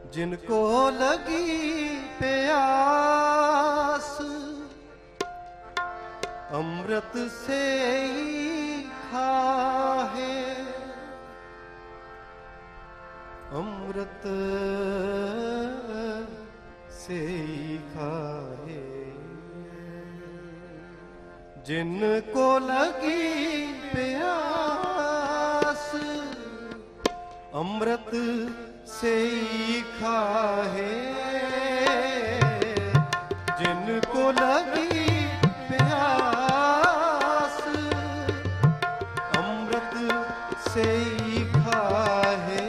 जिनको लगी प्यास अमृत से ही खाहे, अमृत से ही खाहे। जिनको लगी प्यास अमृत से ही खाहे, जिनको लगी प्यास अमृत से ही खाहे।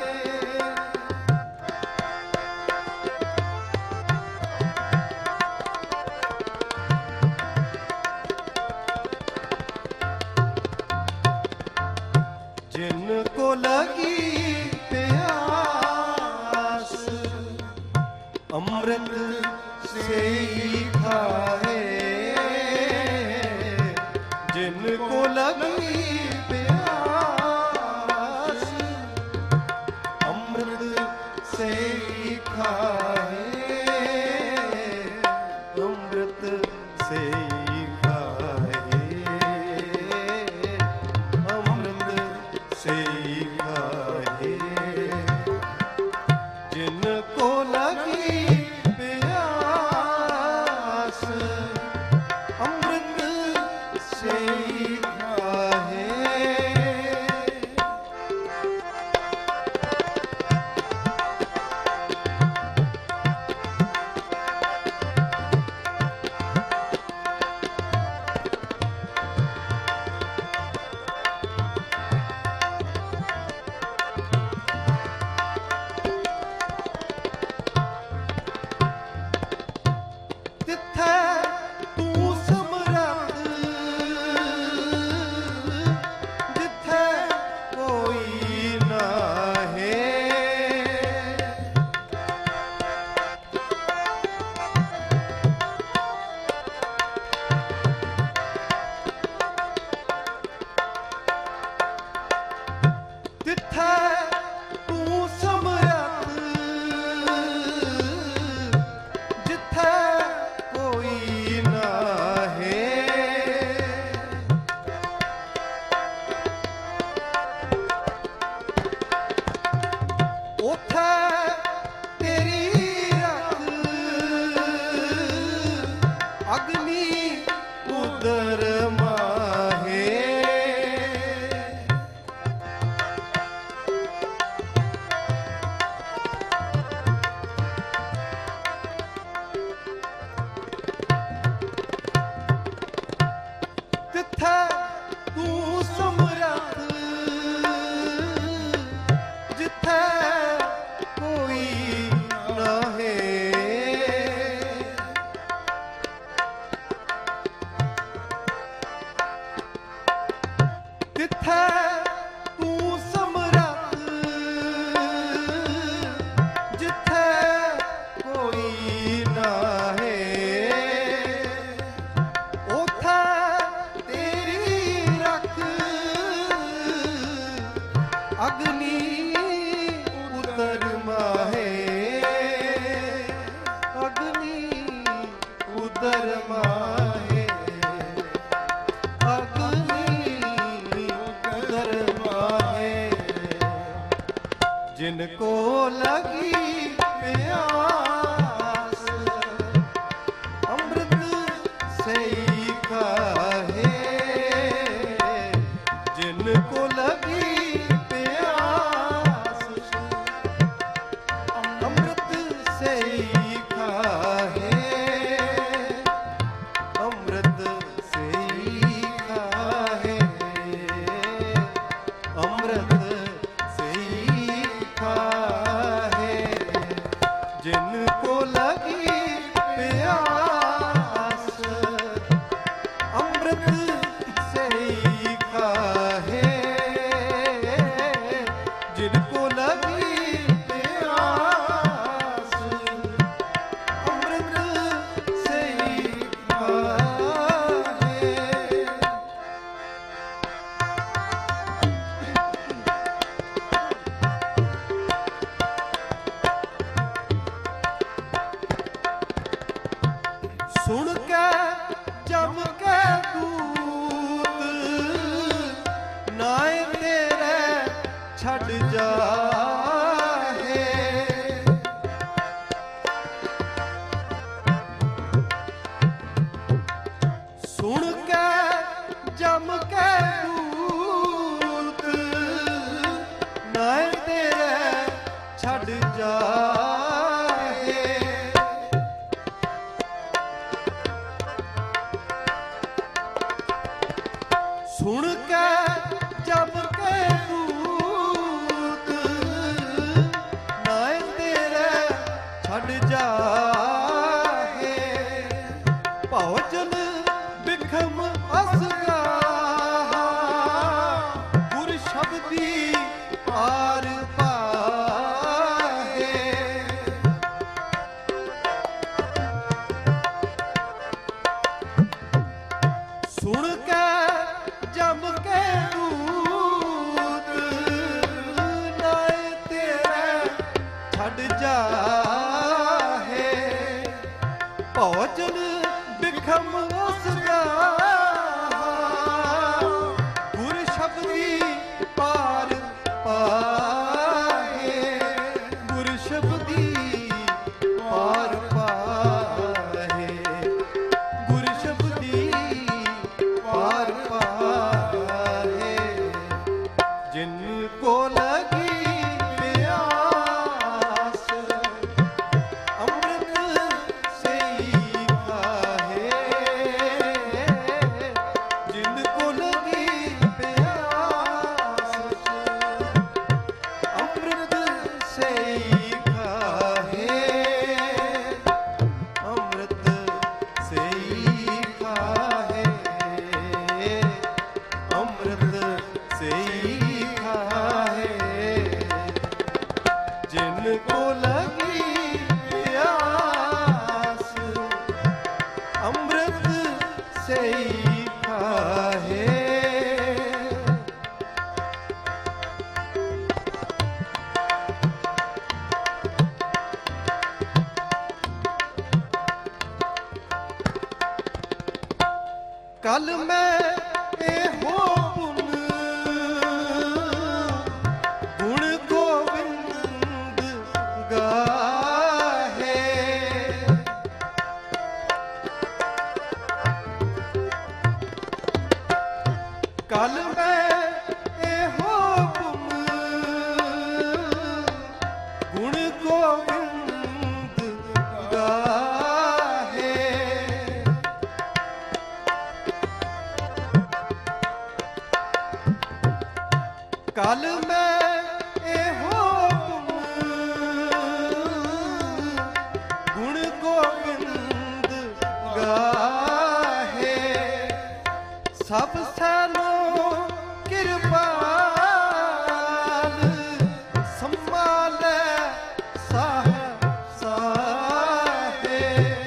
जिनको लगी प्यास अमृत से ही खाए, जिनको लगी प्यास अमृत से ही खाए, अमृत से ही खाए, अमृत से ही खाए। जिनको लगी प्यास अमृत से ही खाए। तिथे तू समरथ जिथे कोई ना है, तिथे तू समरथ जिथे कोई ना है। उठे तेरी रख अग्नि उदर माहे, तिथे तू समरथ जिथे कोई ना है। तिथे तू समरथ जिथे कोई ना है। उठे तेरी रख अग्नि उतर माहे, अग्नि उदर माहे, अग्नि उदर माहे। जिनको लगी प्यास अमृत से ही खाए, जिनको लगी प्यास अमृत से ही खाए, अमृत से ही खाए, अमृत से ही खाए। जिनको ਛੱਡ ਜਾਹੇ। ਸੁਣ ਕੇ ਜਬ ਕੇ ਦੂਤ ਨਾਏ ਤੇਰੇ ਛੱਡ ਜਾਹੇ। ਭਉਜਨ ਬਿਖਮ ਅਸਗਾਹਾ ਗੁਰ ਸ਼ਬਦੀ ਪਾਰ ਪਾਹੇ। ਸੁਣ ਕੇ ਜਮ ਕੇ ਦੂਤ ਨਾਏ ਤੇਰੇ ਛੱਡ ਜਾਹੇ। ਭਉਜਨ ਬਿਖਮ ਅਸਗਾਹਾ ਗੁਰ ਸ਼ਬਦੀ ਪਾਰ ਪਾਹੇ। ਗੁਰ ਸ਼ਬਦੀ ਪਾਰ ਪਾਹੇ। ਗੁਰ ਸ਼ਬਦੀ ਪਾਰ ਪਾਹੇ। ਜਿਨ ਕੋ ਲਗੀ ਪਿਆਸ ਅੰਮ੍ਰਿਤ ਸਈ ਖਾਹੇ। ਜਿਨ ਕੋ ਲਗੀ ਪਿਆਸ ਅੰਮ੍ਰਿਤ ਸਈ ਖਾਹੇ। ਅੰਮ੍ਰਿਤ ਸਈ ਖਾਹੇ। ਅੰਮ੍ਰਿਤ ਸਈ ਖਾਹੇ। ਜਿਨ ਕੋ ਲਗੀ ਪਿਆਸ ਅੰਮ੍ਰਿਤ ਸਈ ਖਾਹੇ। ਕਲ ਮੈਂ ਇਹੋ ਪੁਨ ਗੁਣ ਗੋਬਿੰਦ ਗਾਹੇ। ਕਲ ਮੈਂ ਇਹੋ ਪੁਨ ਗੁਣ ਗੋਬਿੰਦ ਗਾਹੇ। ਕਲ ਮੈਂ ਇਹੋ ਗੁਣ ਗੋਬਿੰਦ ਗਾਹੇ। ਸਭ ਸੈਨੋ ਕਿਰਪਾਲ ਸੰਭਾਲੈ ਸਾਹ ਸਾਹੇ।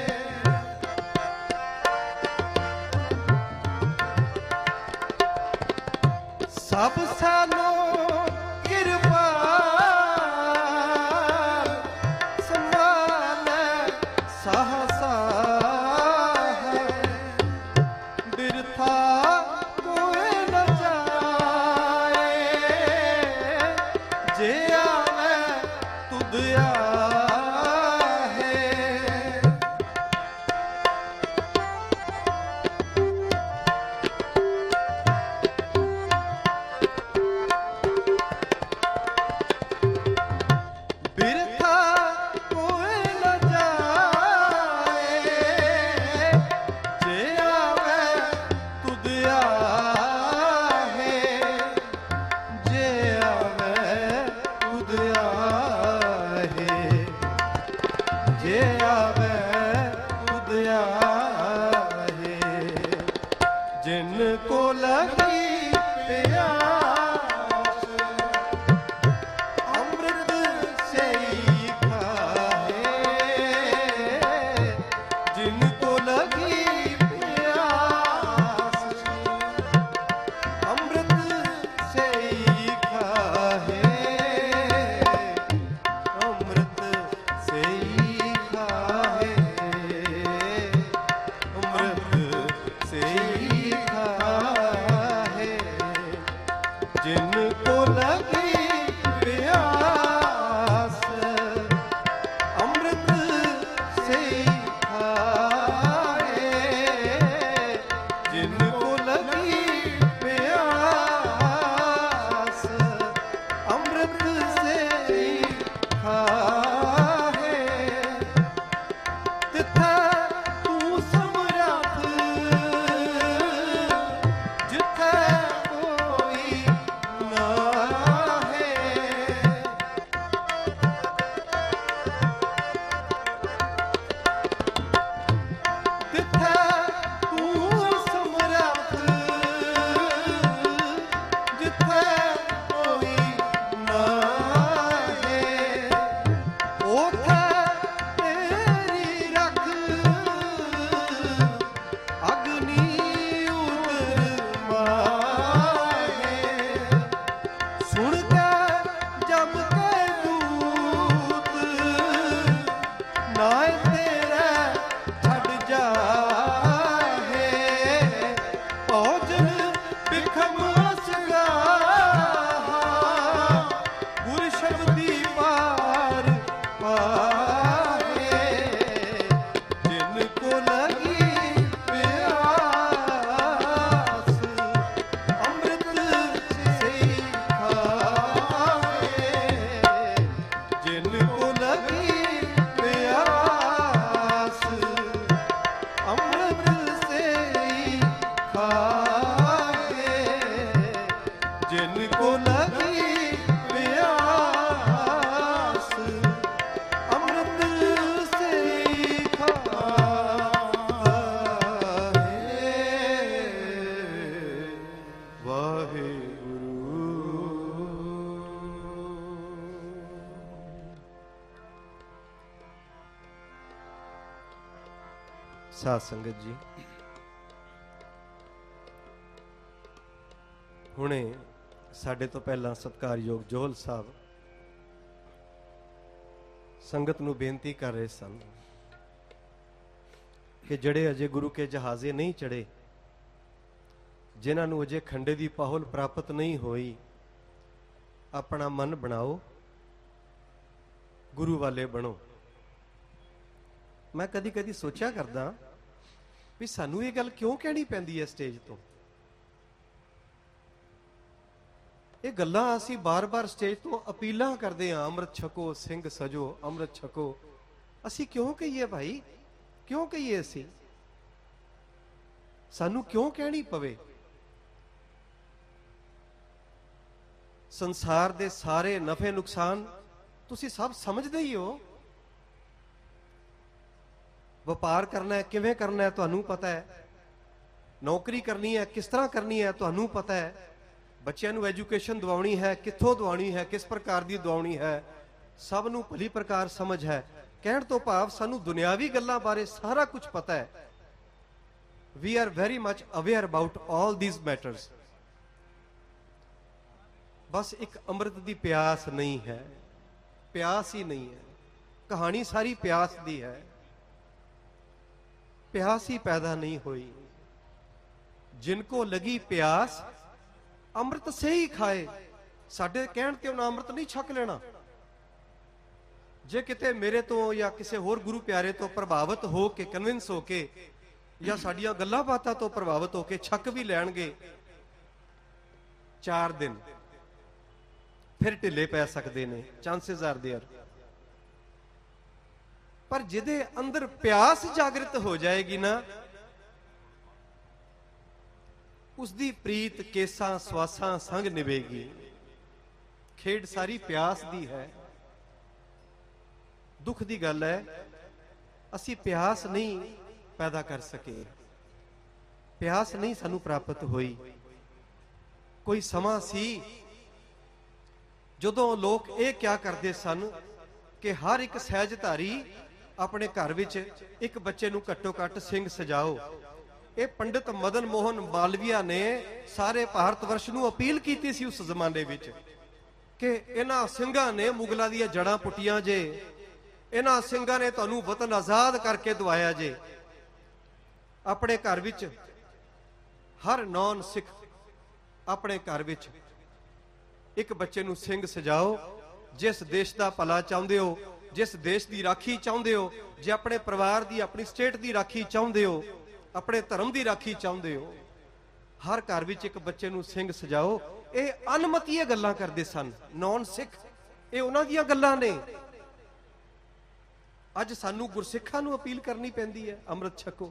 ਸਭ ਸੈਨੋ ਕਿਰਪਾਲ ਸੰਭਾਲੈ ਸਾਹ ਸਾਹੇ। ਬਿਰਥਾ ਕੋਇ ਨ ਜਾਏ। ਜੇ ਆਵੈ ਤੁਧ ਆਹੇ। ਬਿਰਥਾ ਕੋਇ ਨ ਜਾਏ। ਜੇ ਆਵੈ ਤੁਧ ਆਹੇ। ਜੇ ਆਵੈ ਤੁਧ ਆਹੇ। खाए, जिनको लगी प्यास अमृत से खाए, जिनको लगी प्यास अमृत से खाए, जिनको लगी प्यास अमृत से खाए। वाहिगुरु। साध संगत जी, ਹੁਣੇ ਸਾਡੇ ਤੋਂ ਪਹਿਲਾਂ ਸਤਿਕਾਰਯੋਗ ਜੋਹਲ ਸਾਹਿਬ ਸੰਗਤ ਨੂੰ ਬੇਨਤੀ ਕਰ ਰਹੇ ਸਨ ਕਿ ਜਿਹੜੇ ਅਜੇ ਗੁਰੂ ਕੇ ਜਹਾਜ਼ੇ ਨਹੀਂ ਚੜੇ, ਜਿਨ੍ਹਾਂ ਨੂੰ ਅਜੇ ਖੰਡੇ ਦੀ ਪਾਹੁਲ ਪ੍ਰਾਪਤ ਨਹੀਂ ਹੋਈ, ਆਪਣਾ ਮਨ ਬਣਾਓ, ਗੁਰੂ ਵਾਲੇ ਬਣੋ। ਮੈਂ ਕਦੀ ਕਦੀ ਸੋਚਿਆ ਕਰਦਾ ਵੀ ਸਾਨੂੰ ਇਹ ਗੱਲ ਕਿਉਂ ਕਹਿਣੀ ਪੈਂਦੀ ਹੈ ਸਟੇਜ ਤੋਂ। ਇਹ ਗੱਲਾਂ ਅਸੀਂ ਬਾਰ-ਬਾਰ ਸਟੇਜ ਤੋਂ ਅਪੀਲਾਂ ਕਰਦੇ ਹਾਂ, ਅੰਮ੍ਰਿਤ ਛਕੋ, ਸਿੰਘ ਸਜੋ, ਅੰਮ੍ਰਿਤ ਛਕੋ। ਅਸੀਂ ਕਿਉਂ ਕਹੀਏ ਭਾਈ? ਕਿਉਂ ਕਹੀਏ? ਅਸੀਂ ਸਾਨੂੰ ਕਿਉਂ ਕਹਿਣੀ ਪਵੇ? ਸੰਸਾਰ ਦੇ ਸਾਰੇ ਨਫੇ ਨੁਕਸਾਨ ਤੁਸੀਂ ਸਭ ਸਮਝਦੇ ਹੀ ਹੋ। ਵਪਾਰ ਕਰਨਾ ਹੈ, ਕਿਵੇਂ ਕਰਨਾ ਹੈ ਤੁਹਾਨੂੰ ਪਤਾ ਹੈ। ਨੌਕਰੀ ਕਰਨੀ ਹੈ, ਕਿਸ ਤਰ੍ਹਾਂ ਕਰਨੀ ਹੈ ਤੁਹਾਨੂੰ ਪਤਾ ਹੈ। ਬੱਚਿਆਂ ਨੂੰ ਐਜੂਕੇਸ਼ਨ ਦਿਵਾਉਣੀ ਹੈ, ਕਿੱਥੋਂ ਦਿਵਾਉਣੀ ਹੈ, ਕਿਸ ਪ੍ਰਕਾਰ ਦੀ ਦਿਵਾਉਣੀ ਹੈ, ਸਭ ਨੂੰ ਭਲੀ ਪ੍ਰਕਾਰ ਸਮਝ ਹੈ। ਕਹਿਣ ਤੋਂ ਭਾਵ ਸਾਨੂੰ ਦੁਨਿਆਵੀ ਗੱਲਾਂ ਬਾਰੇ ਸਾਰਾ ਕੁਝ ਪਤਾ ਹੈ। We are very much aware about all these matters. ਬਸ ਇੱਕ ਅੰਮ੍ਰਿਤ ਦੀ ਪਿਆਸ ਨਹੀਂ ਹੈ, ਪਿਆਸ ਹੀ ਨਹੀਂ ਹੈ। ਕਹਾਣੀ ਸਾਰੀ ਪਿਆਸ ਦੀ ਹੈ, ਪਿਆਸ ਹੀ ਪੈਦਾ ਨਹੀਂ ਹੋਈ। ਜਿनको लगी प्यास ਅੰਮ੍ਰਿਤ ਸੇ ਹੀ ਖਾਏ। ਸਾਡੇ ਕਹਿਣ ਤੇ ਉਹਨਾਂ ਅੰਮ੍ਰਿਤ ਨਹੀਂ ਛਕ ਲੈਣਾ। ਜੇ ਕਿਤੇ ਮੇਰੇ ਤੋਂ ਜਾਂ ਕਿਸੇ ਹੋਰ ਗੁਰੂ ਪਿਆਰੇ ਤੋਂ ਪ੍ਰਭਾਵਿਤ ਹੋ ਕੇ, ਕਨਵਿੰਸ ਹੋ ਕੇ, ਜਾਂ ਸਾਡੀਆਂ ਗੱਲਾਂ ਬਾਤਾਂ ਤੋਂ ਪ੍ਰਭਾਵਿਤ ਹੋ ਕੇ ਛਕ ਵੀ ਲੈਣਗੇ 4 ਦਿਨ, ਫਿਰ ਢਿੱਲੇ ਪੈ ਸਕਦੇ ਨੇ। Chances are there. ਪਰ ਜਿਹਦੇ ਅੰਦਰ ਪਿਆਸ ਜਾਗਰਿਤ ਹੋ ਜਾਏਗੀ ਨਾ, ਉਸਦੀ ਪ੍ਰੀਤ ਕੇਸਾਂ ਸਵਾਸਾਂ ਸੰਗ ਨਿਵੇਗੀ। ਖੇਡ ਸਾਰੀ ਪਿਆਸ ਦੀ ਹੈ। ਦੁੱਖ ਦੀ ਗੱਲ ਹੈ ਅਸੀਂ ਪਿਆਸ ਨਹੀਂ ਪੈਦਾ ਕਰ ਸਕੇ, ਪਿਆਸ ਨਹੀਂ ਸਾਨੂੰ ਪ੍ਰਾਪਤ ਹੋਈ। ਕੋਈ ਸਮਾਂ ਸੀ ਜਦੋਂ ਲੋਕ ਇਹ ਕਿਹਾ ਕਰਦੇ ਸਨ ਕਿ ਹਰ ਇੱਕ ਸਹਿਜਧਾਰੀ ਆਪਣੇ ਘਰ ਵਿੱਚ ਇੱਕ ਬੱਚੇ ਨੂੰ ਘੱਟੋ ਘੱਟ ਸਿੰਘ ਸਜਾਓ। ਇਹ ਪੰਡਿਤ ਮਦਨ ਮੋਹਨ ਮਾਲਵੀਆ ਨੇ ਸਾਰੇ ਭਾਰਤ ਵਰਸ਼ ਨੂੰ ਅਪੀਲ ਕੀਤੀ ਸੀ ਉਸ ਜ਼ਮਾਨੇ ਵਿੱਚ ਕਿ ਇਹਨਾਂ ਸਿੰਘਾਂ ਨੇ ਮੁਗਲਾਂ ਦੀਆਂ ਜੜਾਂ ਪੁੱਟੀਆਂ ਜੇ, ਇਹਨਾਂ ਸਿੰਘਾਂ ਨੇ ਤੁਹਾਨੂੰ ਵਤਨ ਆਜ਼ਾਦ ਕਰਕੇ ਦਵਾਇਆ ਜੇ। ਆਪਣੇ ਘਰ ਵਿੱਚ ਹਰ ਨੌਨ ਸਿੱਖ ਆਪਣੇ ਘਰ ਵਿੱਚ ਇੱਕ ਬੱਚੇ ਨੂੰ ਸਿੰਘ ਸਜਾਓ। ਜਿਸ ਦੇਸ਼ ਦਾ ਭਲਾ ਚਾਹੁੰਦੇ ਹੋ, ਜਿਸ ਦੇਸ਼ ਦੀ ਰਾਖੀ ਚਾਹੁੰਦੇ ਹੋ, ਜੇ ਆਪਣੇ ਪਰਿਵਾਰ ਦੀ, ਆਪਣੀ ਸਟੇਟ ਦੀ ਰਾਖੀ ਚਾਹੁੰਦੇ ਹੋ, ਆਪਣੇ ਧਰਮ ਦੀ ਰਾਖੀ ਚਾਹੁੰਦੇ ਹੋ, ਹਰ ਘਰ ਵਿੱਚ ਇੱਕ ਬੱਚੇ ਨੂੰ ਸਿੰਘ ਸਜਾਓ। ਇਹ ਅਨਮਤੀਏ ਗੱਲਾਂ ਕਰਦੇ ਸਨ ਨੌਨ ਸਿੱਖ। ਇਹ ਉਹਨਾਂ ਦੀਆਂ ਗੱਲਾਂ ਨੇ। ਅੱਜ ਸਾਨੂੰ ਗੁਰਸਿੱਖਾਂ ਨੂੰ ਅਪੀਲ ਕਰਨੀ ਪੈਂਦੀ ਹੈ ਅੰਮ੍ਰਿਤ ਛਕੋ।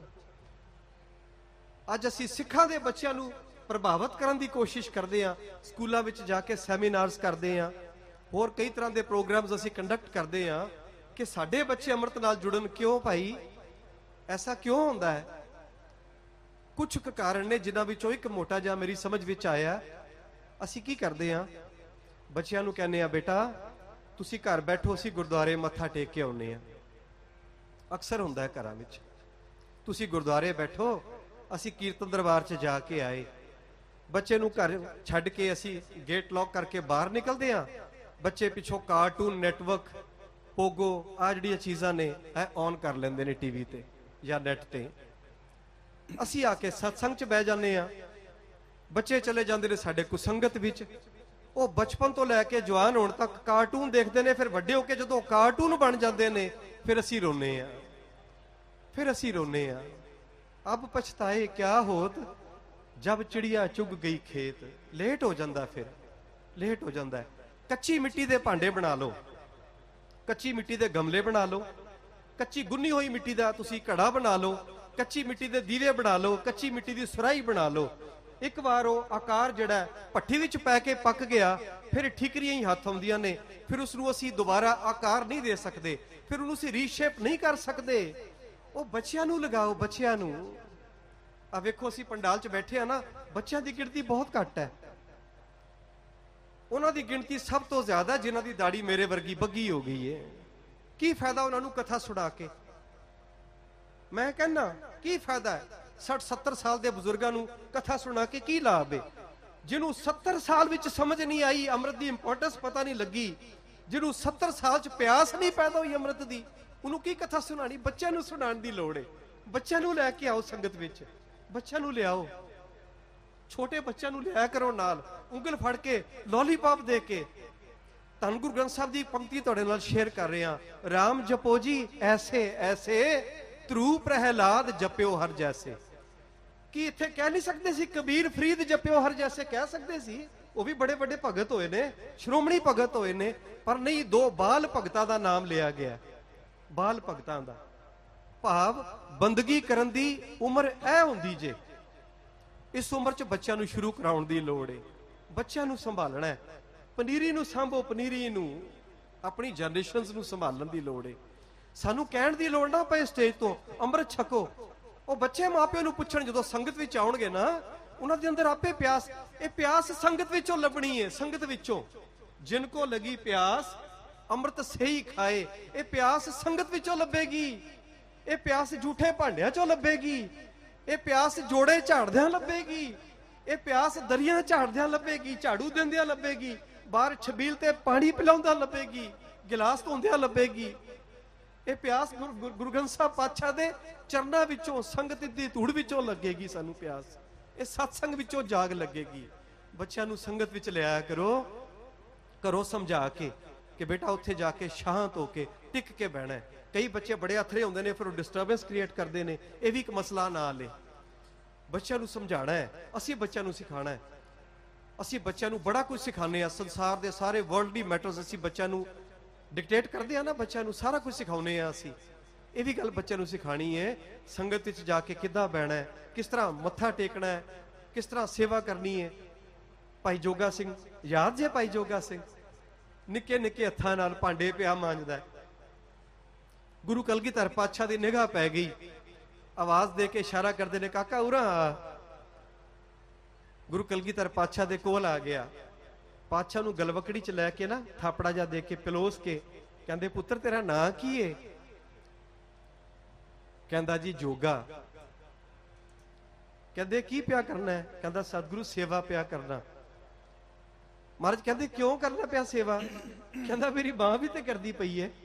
ਅੱਜ ਅਸੀਂ ਸਿੱਖਾਂ ਦੇ ਬੱਚਿਆਂ ਨੂੰ ਪ੍ਰਭਾਵਿਤ ਕਰਨ ਦੀ ਕੋਸ਼ਿਸ਼ ਕਰਦੇ ਹਾਂ। ਸਕੂਲਾਂ ਵਿੱਚ ਜਾ ਕੇ ਸੈਮੀਨਾਰਸ ਕਰਦੇ ਹਾਂ, ਹੋਰ ਕਈ ਤਰ੍ਹਾਂ ਦੇ ਪ੍ਰੋਗਰਾਮਸ ਅਸੀਂ ਕੰਡਕਟ ਕਰਦੇ ਹਾਂ ਕਿ ਸਾਡੇ ਬੱਚੇ ਅੰਮ੍ਰਿਤ ਨਾਲ ਜੁੜਨ। ਕਿਉਂ ਭਾਈ? ਐਸਾ ਕਿਉਂ ਹੁੰਦਾ ਹੈ? ਕੁਝ ਕੁ ਕਾਰਨ ਨੇ ਜਿਨ੍ਹਾਂ ਵਿੱਚੋਂ ਇੱਕ ਮੋਟਾ ਜਿਹਾ ਮੇਰੀ ਸਮਝ ਵਿੱਚ ਆਇਆ। ਅਸੀਂ ਕੀ ਕਰਦੇ ਹਾਂ, ਬੱਚਿਆਂ ਨੂੰ ਕਹਿੰਦੇ ਆ ਬੇਟਾ ਤੁਸੀਂ ਘਰ ਬੈਠੋ, ਅਸੀਂ ਗੁਰਦੁਆਰੇ ਮੱਥਾ ਟੇਕ ਕੇ ਆਉਂਦੇ ਹਾਂ। ਅਕਸਰ ਹੁੰਦਾ ਹੈ ਘਰਾਂ ਵਿੱਚ, ਤੁਸੀਂ ਗੁਰਦੁਆਰੇ ਬੈਠੋ, ਅਸੀਂ ਕੀਰਤਨ ਦਰਬਾਰ 'ਚ ਜਾ ਕੇ ਆਏ। ਬੱਚੇ ਨੂੰ ਘਰ ਛੱਡ ਕੇ ਅਸੀਂ ਗੇਟ ਲੌਕ ਕਰਕੇ ਬਾਹਰ ਨਿਕਲਦੇ ਹਾਂ। ਬੱਚੇ ਪਿੱਛੋਂ ਕਾਰਟੂਨ ਨੈਟਵਰਕ, ਪੋਗੋ, ਆ ਜਿਹੜੀਆਂ ਚੀਜ਼ਾਂ ਨੇ ਇਹ ਔਨ ਕਰ ਲੈਂਦੇ ਨੇ ਟੀਵੀ ਤੇ ਜਾਂ ਨੈਟ ਤੇ। ਅਸੀਂ ਆ ਕੇ ਸਤਸੰਗ 'ਚ ਬਹਿ ਜਾਂਦੇ ਹਾਂ। ਬੱਚੇ ਚਲੇ ਜਾਂਦੇ ਨੇ ਸਾਡੇ ਕੁਸੰਗਤ ਵਿੱਚ। ਉਹ ਬਚਪਨ ਤੋਂ ਲੈ ਕੇ ਜਵਾਨ ਹੋਣ ਤੱਕ ਕਾਰਟੂਨ ਦੇਖਦੇ ਨੇ, ਫਿਰ ਵੱਡੇ ਹੋ ਕੇ ਜਦੋਂ ਕਾਰਟੂਨ ਬਣ ਜਾਂਦੇ ਨੇ ਫਿਰ ਅਸੀਂ ਰੋਨੇ ਆ, ਫਿਰ ਅਸੀਂ ਰੋਨੇ ਆ। ਅਬ ਪਛਤਾਏ ਕਿਆ ਹੋਤ ਜਬ ਚਿੜੀਆ ਚੁਗ ਗਈ ਖੇਤ। ਲੇਟ ਹੋ ਜਾਂਦਾ, ਫਿਰ ਲੇਟ ਹੋ ਜਾਂਦਾ। ਕੱਚੀ ਮਿੱਟੀ ਦੇ ਭਾਂਡੇ ਬਣਾ ਲਓ, ਕੱਚੀ ਮਿੱਟੀ ਦੇ ਗਮਲੇ ਬਣਾ ਲਓ, ਕੱਚੀ ਗੁੰਨੀ ਹੋਈ ਮਿੱਟੀ ਦਾ ਤੁਸੀਂ ਘੜਾ ਬਣਾ ਲਓ, ਕੱਚੀ ਮਿੱਟੀ ਦੇ ਦੀਵੇ ਬਣਾ ਲਓ, ਕੱਚੀ ਮਿੱਟੀ ਦੀ ਸੁਰਾਈ ਬਣਾ ਲਓ। ਇੱਕ ਵਾਰ ਉਹ ਆਕਾਰ ਜਿਹੜਾ ਭੱਠੀ ਵਿੱਚ ਪੈ ਕੇ ਪੱਕ ਗਿਆ, ਫਿਰ ਠੀਕਰੀਆਂ ਹੀ ਹੱਥ ਆਉਂਦੀਆਂ ਨੇ, ਫਿਰ ਉਸ ਨੂੰ ਅਸੀਂ ਦੁਬਾਰਾ ਆਕਾਰ ਨਹੀਂ ਦੇ ਸਕਦੇ, ਫਿਰ ਉਹਨੂੰ ਅਸੀਂ ਰੀਸ਼ੇਪ ਨਹੀਂ ਕਰ ਸਕਦੇ। ਉਹ ਬੱਚਿਆਂ ਨੂੰ ਲਗਾਓ, ਬੱਚਿਆਂ ਨੂੰ। ਆ ਵੇਖੋ, ਅਸੀਂ ਪੰਡਾਲ 'ਚ ਬੈਠੇ ਆ ਨਾ, ਬੱਚਿਆਂ ਦੀ ਗਿਣਤੀ ਬਹੁਤ ਘੱਟ ਹੈ। ਉਹਨਾਂ ਦੀ ਗਿਣਤੀ ਸਭ ਤੋਂ ਜ਼ਿਆਦਾ ਜਿਨ੍ਹਾਂ ਦੀ ਦਾੜੀ ਮੇਰੇ ਵਰਗੀ ਬੱਗੀ ਹੋ ਗਈ ਹੈ। ਕੀ ਫਾਇਦਾ ਉਹਨਾਂ ਨੂੰ ਕਥਾ ਸੁਣਾ ਕੇ? ਮੈਂ ਕਹਿੰਦਾ ਕੀ ਫਾਇਦਾ ਹੈ? 60-70 ਸਾਲ ਦੇ ਬਜ਼ੁਰਗਾਂ ਨੂੰ ਕਥਾ ਸੁਣਾ ਕੇ ਕੀ ਲਾਭ ਹੈ? ਜਿਹਨੂੰ 70 ਸਾਲ ਵਿੱਚ ਸਮਝ ਨਹੀਂ ਆਈ ਅੰਮ੍ਰਿਤ ਦੀ ਇੰਪੋਰਟੈਂਸ, ਪਤਾ ਨਹੀਂ ਲੱਗੀ, ਜਿਹਨੂੰ 70 ਸਾਲ 'ਚ ਪਿਆਸ ਨਹੀਂ ਪੈਦਾ ਹੋਈ ਅੰਮ੍ਰਿਤ ਦੀ, ਉਹਨੂੰ ਕੀ ਕਥਾ ਸੁਣਾਣੀ? ਬੱਚਿਆਂ ਨੂੰ ਸੁਣਾਉਣ ਦੀ ਲੋੜ ਹੈ। ਬੱਚਿਆਂ ਨੂੰ ਲੈ ਕੇ ਆਓ ਸੰਗਤ ਵਿੱਚ, ਬੱਚਿਆਂ ਨੂੰ ਲਿਆਓ, ਛੋਟੇ ਬੱਚਿਆਂ ਨੂੰ ਲਿਆਇਆ ਕਰੋ ਨਾਲ, ਉਂਗਲ ਫੜ ਕੇ, ਲੋਲੀਪੌਪ ਦੇ ਕੇ। ਧੰਨ ਗੁਰੂ ਗ੍ਰੰਥ ਸਾਹਿਬ ਦੀ ਪੰਕਤੀ ਤੁਹਾਡੇ ਨਾਲ ਸ਼ੇਅਰ ਕਰ ਰਹੇ ਹਾਂ। ਰਾਮ ਜਪੋ ਜੀ ਐਸੇ ਐਸੇ, ਧਰੂ ਪ੍ਰਹਿਲਾਦ ਜਪਿਓ ਹਰ ਜੈਸੇ। ਕੀ ਇੱਥੇ ਕਹਿ ਨਹੀਂ ਸਕਦੇ ਸੀ ਕਬੀਰ ਫਰੀਦ ਜਪਿਓ ਹਰ ਜੈਸੇ? ਕਹਿ ਸਕਦੇ ਸੀ, ਉਹ ਵੀ ਬੜੇ ਵੱਡੇ ਭਗਤ ਹੋਏ ਨੇ, ਸ਼੍ਰੋਮਣੀ ਭਗਤ ਹੋਏ ਨੇ, ਪਰ ਨਹੀਂ, ਦੋ ਬਾਲ ਭਗਤਾਂ ਦਾ ਨਾਮ ਲਿਆ ਗਿਆ। ਬਾਲ ਭਗਤਾਂ ਦਾ ਭਾਵ ਬੰਦਗੀ ਕਰਨ ਦੀ ਉਮਰ ਇਹ ਹੁੰਦੀ ਜੇ। ਇਸ ਉਮਰ 'ਚ ਬੱਚਿਆਂ ਨੂੰ ਸ਼ੁਰੂ ਕਰਾਉਣ ਦੀ ਲੋੜ ਹੈ, ਬੱਚਿਆਂ ਨੂੰ ਸੰਭਾਲਣਾ ਹੈ। ਪਨੀਰੀ ਨੂੰ ਸਾਂਭੋ, ਪਨੀਰੀ ਨੂੰ, ਆਪਣੀ ਜਨਰੇਸ਼ਨਸ ਨੂੰ ਸੰਭਾਲਣ ਦੀ ਲੋੜ ਹੈ। ਸਾਨੂੰ ਕਹਿਣ ਦੀ ਲੋੜ ਨਾ ਪਏ ਸਟੇਜ ਤੋਂ ਅੰਮ੍ਰਿਤ ਛਕੋ। ਉਹ ਬੱਚੇ ਮਾਪਿਆਂ ਨੂੰ ਪੁੱਛਣ, ਜਦੋਂ ਸੰਗਤ ਵਿੱਚ ਆਉਣਗੇ ਨਾ, ਉਹਨਾਂ ਦੇ ਅੰਦਰ ਆਪੇ ਪਿਆਸ, ਇਹ ਪਿਆਸ ਸੰਗਤ ਵਿੱਚੋਂ ਲੱਭਣੀ ਹੈ। ਸੰਗਤ ਵਿੱਚੋਂ ਜਿਨ ਕੋ ਲਗੀ ਪਿਆਸ ਅੰਮ੍ਰਿਤ ਸਹੀ ਖਾਏ, ਇਹ ਪਿਆਸ ਸੰਗਤ ਵਿੱਚੋਂ ਲੱਭੇਗੀ। ਇਹ ਪਿਆਸ ਝੂਠੇ ਭਾਂਡਿਆਂ ਚੋਂ ਲੱਭੇਗੀ, ਇਹ ਪਿਆਸ ਜੋੜੇ ਝਾੜਦਿਆਂ ਲੱਭੇਗੀ, ਇਹ ਪਿਆਸ ਦਰੀਆਂ ਝਾੜਦਿਆਂ ਲੱਭੇਗੀ, ਝਾੜੂ ਦਿੰਦਿਆਂ ਲੱਭੇਗੀ, ਬਾਹਰ ਛਬੀਲ ਤੇ ਪਾਣੀ ਪਿਲਾਉਂਦਾ ਲੱਭੇਗੀ, ਗਿਲਾਸ ਧੋਂਦਿਆਂ ਲੱਭੇਗੀ। ਇਹ ਪਿਆਸ ਗੁਰੂ ਗ੍ਰੰਥ ਸਾਹਿਬ ਪਾਤਸ਼ਾਹ ਦੇ ਚਰਨਾਂ ਵਿੱਚੋਂ, ਸੰਗਤ ਦੀ ਧੂੜ ਵਿੱਚੋਂ ਲੱਗੇਗੀ ਸਾਨੂੰ ਪਿਆਸ। ਇਹ ਸਤਸੰਗ ਵਿੱਚੋਂ ਜਾਗ ਲੱਗੇਗੀ। ਬੱਚਿਆਂ ਨੂੰ ਸੰਗਤ ਵਿੱਚ ਲਿਆਇਆ ਕਰੋ, ਘਰੋਂ ਸਮਝਾ ਕੇ ਕਿ ਬੇਟਾ ਉੱਥੇ ਜਾ ਕੇ ਸ਼ਾਂਤ ਹੋ ਕੇ ਟਿਕ ਕੇ ਬਹਿਣਾ ਹੈ। ਕਈ ਬੱਚੇ ਬੜੇ ਅਥਰੇ ਹੁੰਦੇ ਨੇ, ਫਿਰ ਉਹ ਡਿਸਟਰਬੈਂਸ ਕ੍ਰੀਏਟ ਕਰਦੇ ਨੇ, ਇਹ ਵੀ ਇੱਕ ਮਸਲਾ ਨਾਲ ਹੈ। ਬੱਚਿਆਂ ਨੂੰ ਸਮਝਾਉਣਾ ਹੈ, ਅਸੀਂ ਬੱਚਿਆਂ ਨੂੰ ਸਿਖਾਉਣਾ ਹੈ। ਅਸੀਂ ਬੱਚਿਆਂ ਨੂੰ ਬੜਾ ਕੁਝ ਸਿਖਾਉਂਦੇ ਹਾਂ, ਸੰਸਾਰ ਦੇ ਸਾਰੇ ਵਰਲਡਲੀ ਮੈਟਰਸ ਅਸੀਂ ਬੱਚਿਆਂ ਨੂੰ ਡਿਕਟੇਟ ਕਰਦੇ ਆ ਨਾ, ਬੱਚਿਆਂ ਨੂੰ ਸਾਰਾ ਕੁਝ ਸਿਖਾਉਂਦੇ ਆ ਅਸੀਂ। ਇਹ ਵੀ ਗੱਲ ਬੱਚਿਆਂ ਨੂੰ ਸਿਖਾਣੀ ਹੈ, ਸੰਗਤ ਵਿੱਚ ਜਾ ਕੇ ਕਿੱਦਾਂ ਬਹਿਣਾ ਹੈ, ਕਿਸ ਤਰ੍ਹਾਂ ਮੱਥਾ ਟੇਕਣਾ ਹੈ, ਕਿਸ ਤਰ੍ਹਾਂ ਸੇਵਾ ਕਰਨੀ ਹੈ। ਭਾਈ ਜੋਗਾ ਸਿੰਘ ਯਾਦ ਜੇ? ਭਾਈ ਜੋਗਾ ਸਿੰਘ ਨਿੱਕੇ ਨਿੱਕੇ ਹੱਥਾਂ ਨਾਲ ਭਾਂਡੇ ਪਿਆ ਮਾਂਜਦਾ। ਗੁਰੂ ਕਲਗੀਧਰ ਪਾਤਸ਼ਾਹ ਦੀ ਨਿਗਾਹ ਪੈ ਗਈ, ਆਵਾਜ਼ ਦੇ ਕੇ ਇਸ਼ਾਰਾ ਕਰਦੇ ਨੇ, ਕਾਕਾ ਉਰਾ ਆ। ਗੁਰੂ ਕਲਗੀਧਰ ਪਾਤਸ਼ਾਹ ਦੇ ਕੋਲ ਆ ਗਿਆ। ਪਾਤਸ਼ਾਹ ਨੂੰ ਗਲਵਕੜੀ 'ਚ ਲੈ ਕੇ ਨਾ ਥਾਪੜਾ ਜਾ ਦੇ ਕੇ ਪਿਲੋਸ ਕੇ ਕਹਿੰਦੇ, ਪੁੱਤਰ ਤੇਰਾ ਨਾਂ ਕੀ ਏ? ਕਹਿੰਦਾ ਜੀ ਜੋਗਾ। ਕਹਿੰਦੇ ਕੀ ਪਿਆ ਕਰਨਾ ਹੈ? ਕਹਿੰਦਾ ਸਤਿਗੁਰੂ ਸੇਵਾ ਪਿਆ ਕਰਨਾ। ਮਹਾਰਾਜ ਕਹਿੰਦੇ ਕਿਉਂ ਕਰਨਾ ਪਿਆ ਸੇਵਾ? ਕਹਿੰਦਾ ਮੇਰੀ ਮਾਂ ਵੀ ਤੇ ਕਰਦੀ ਪਈ ਹੈ,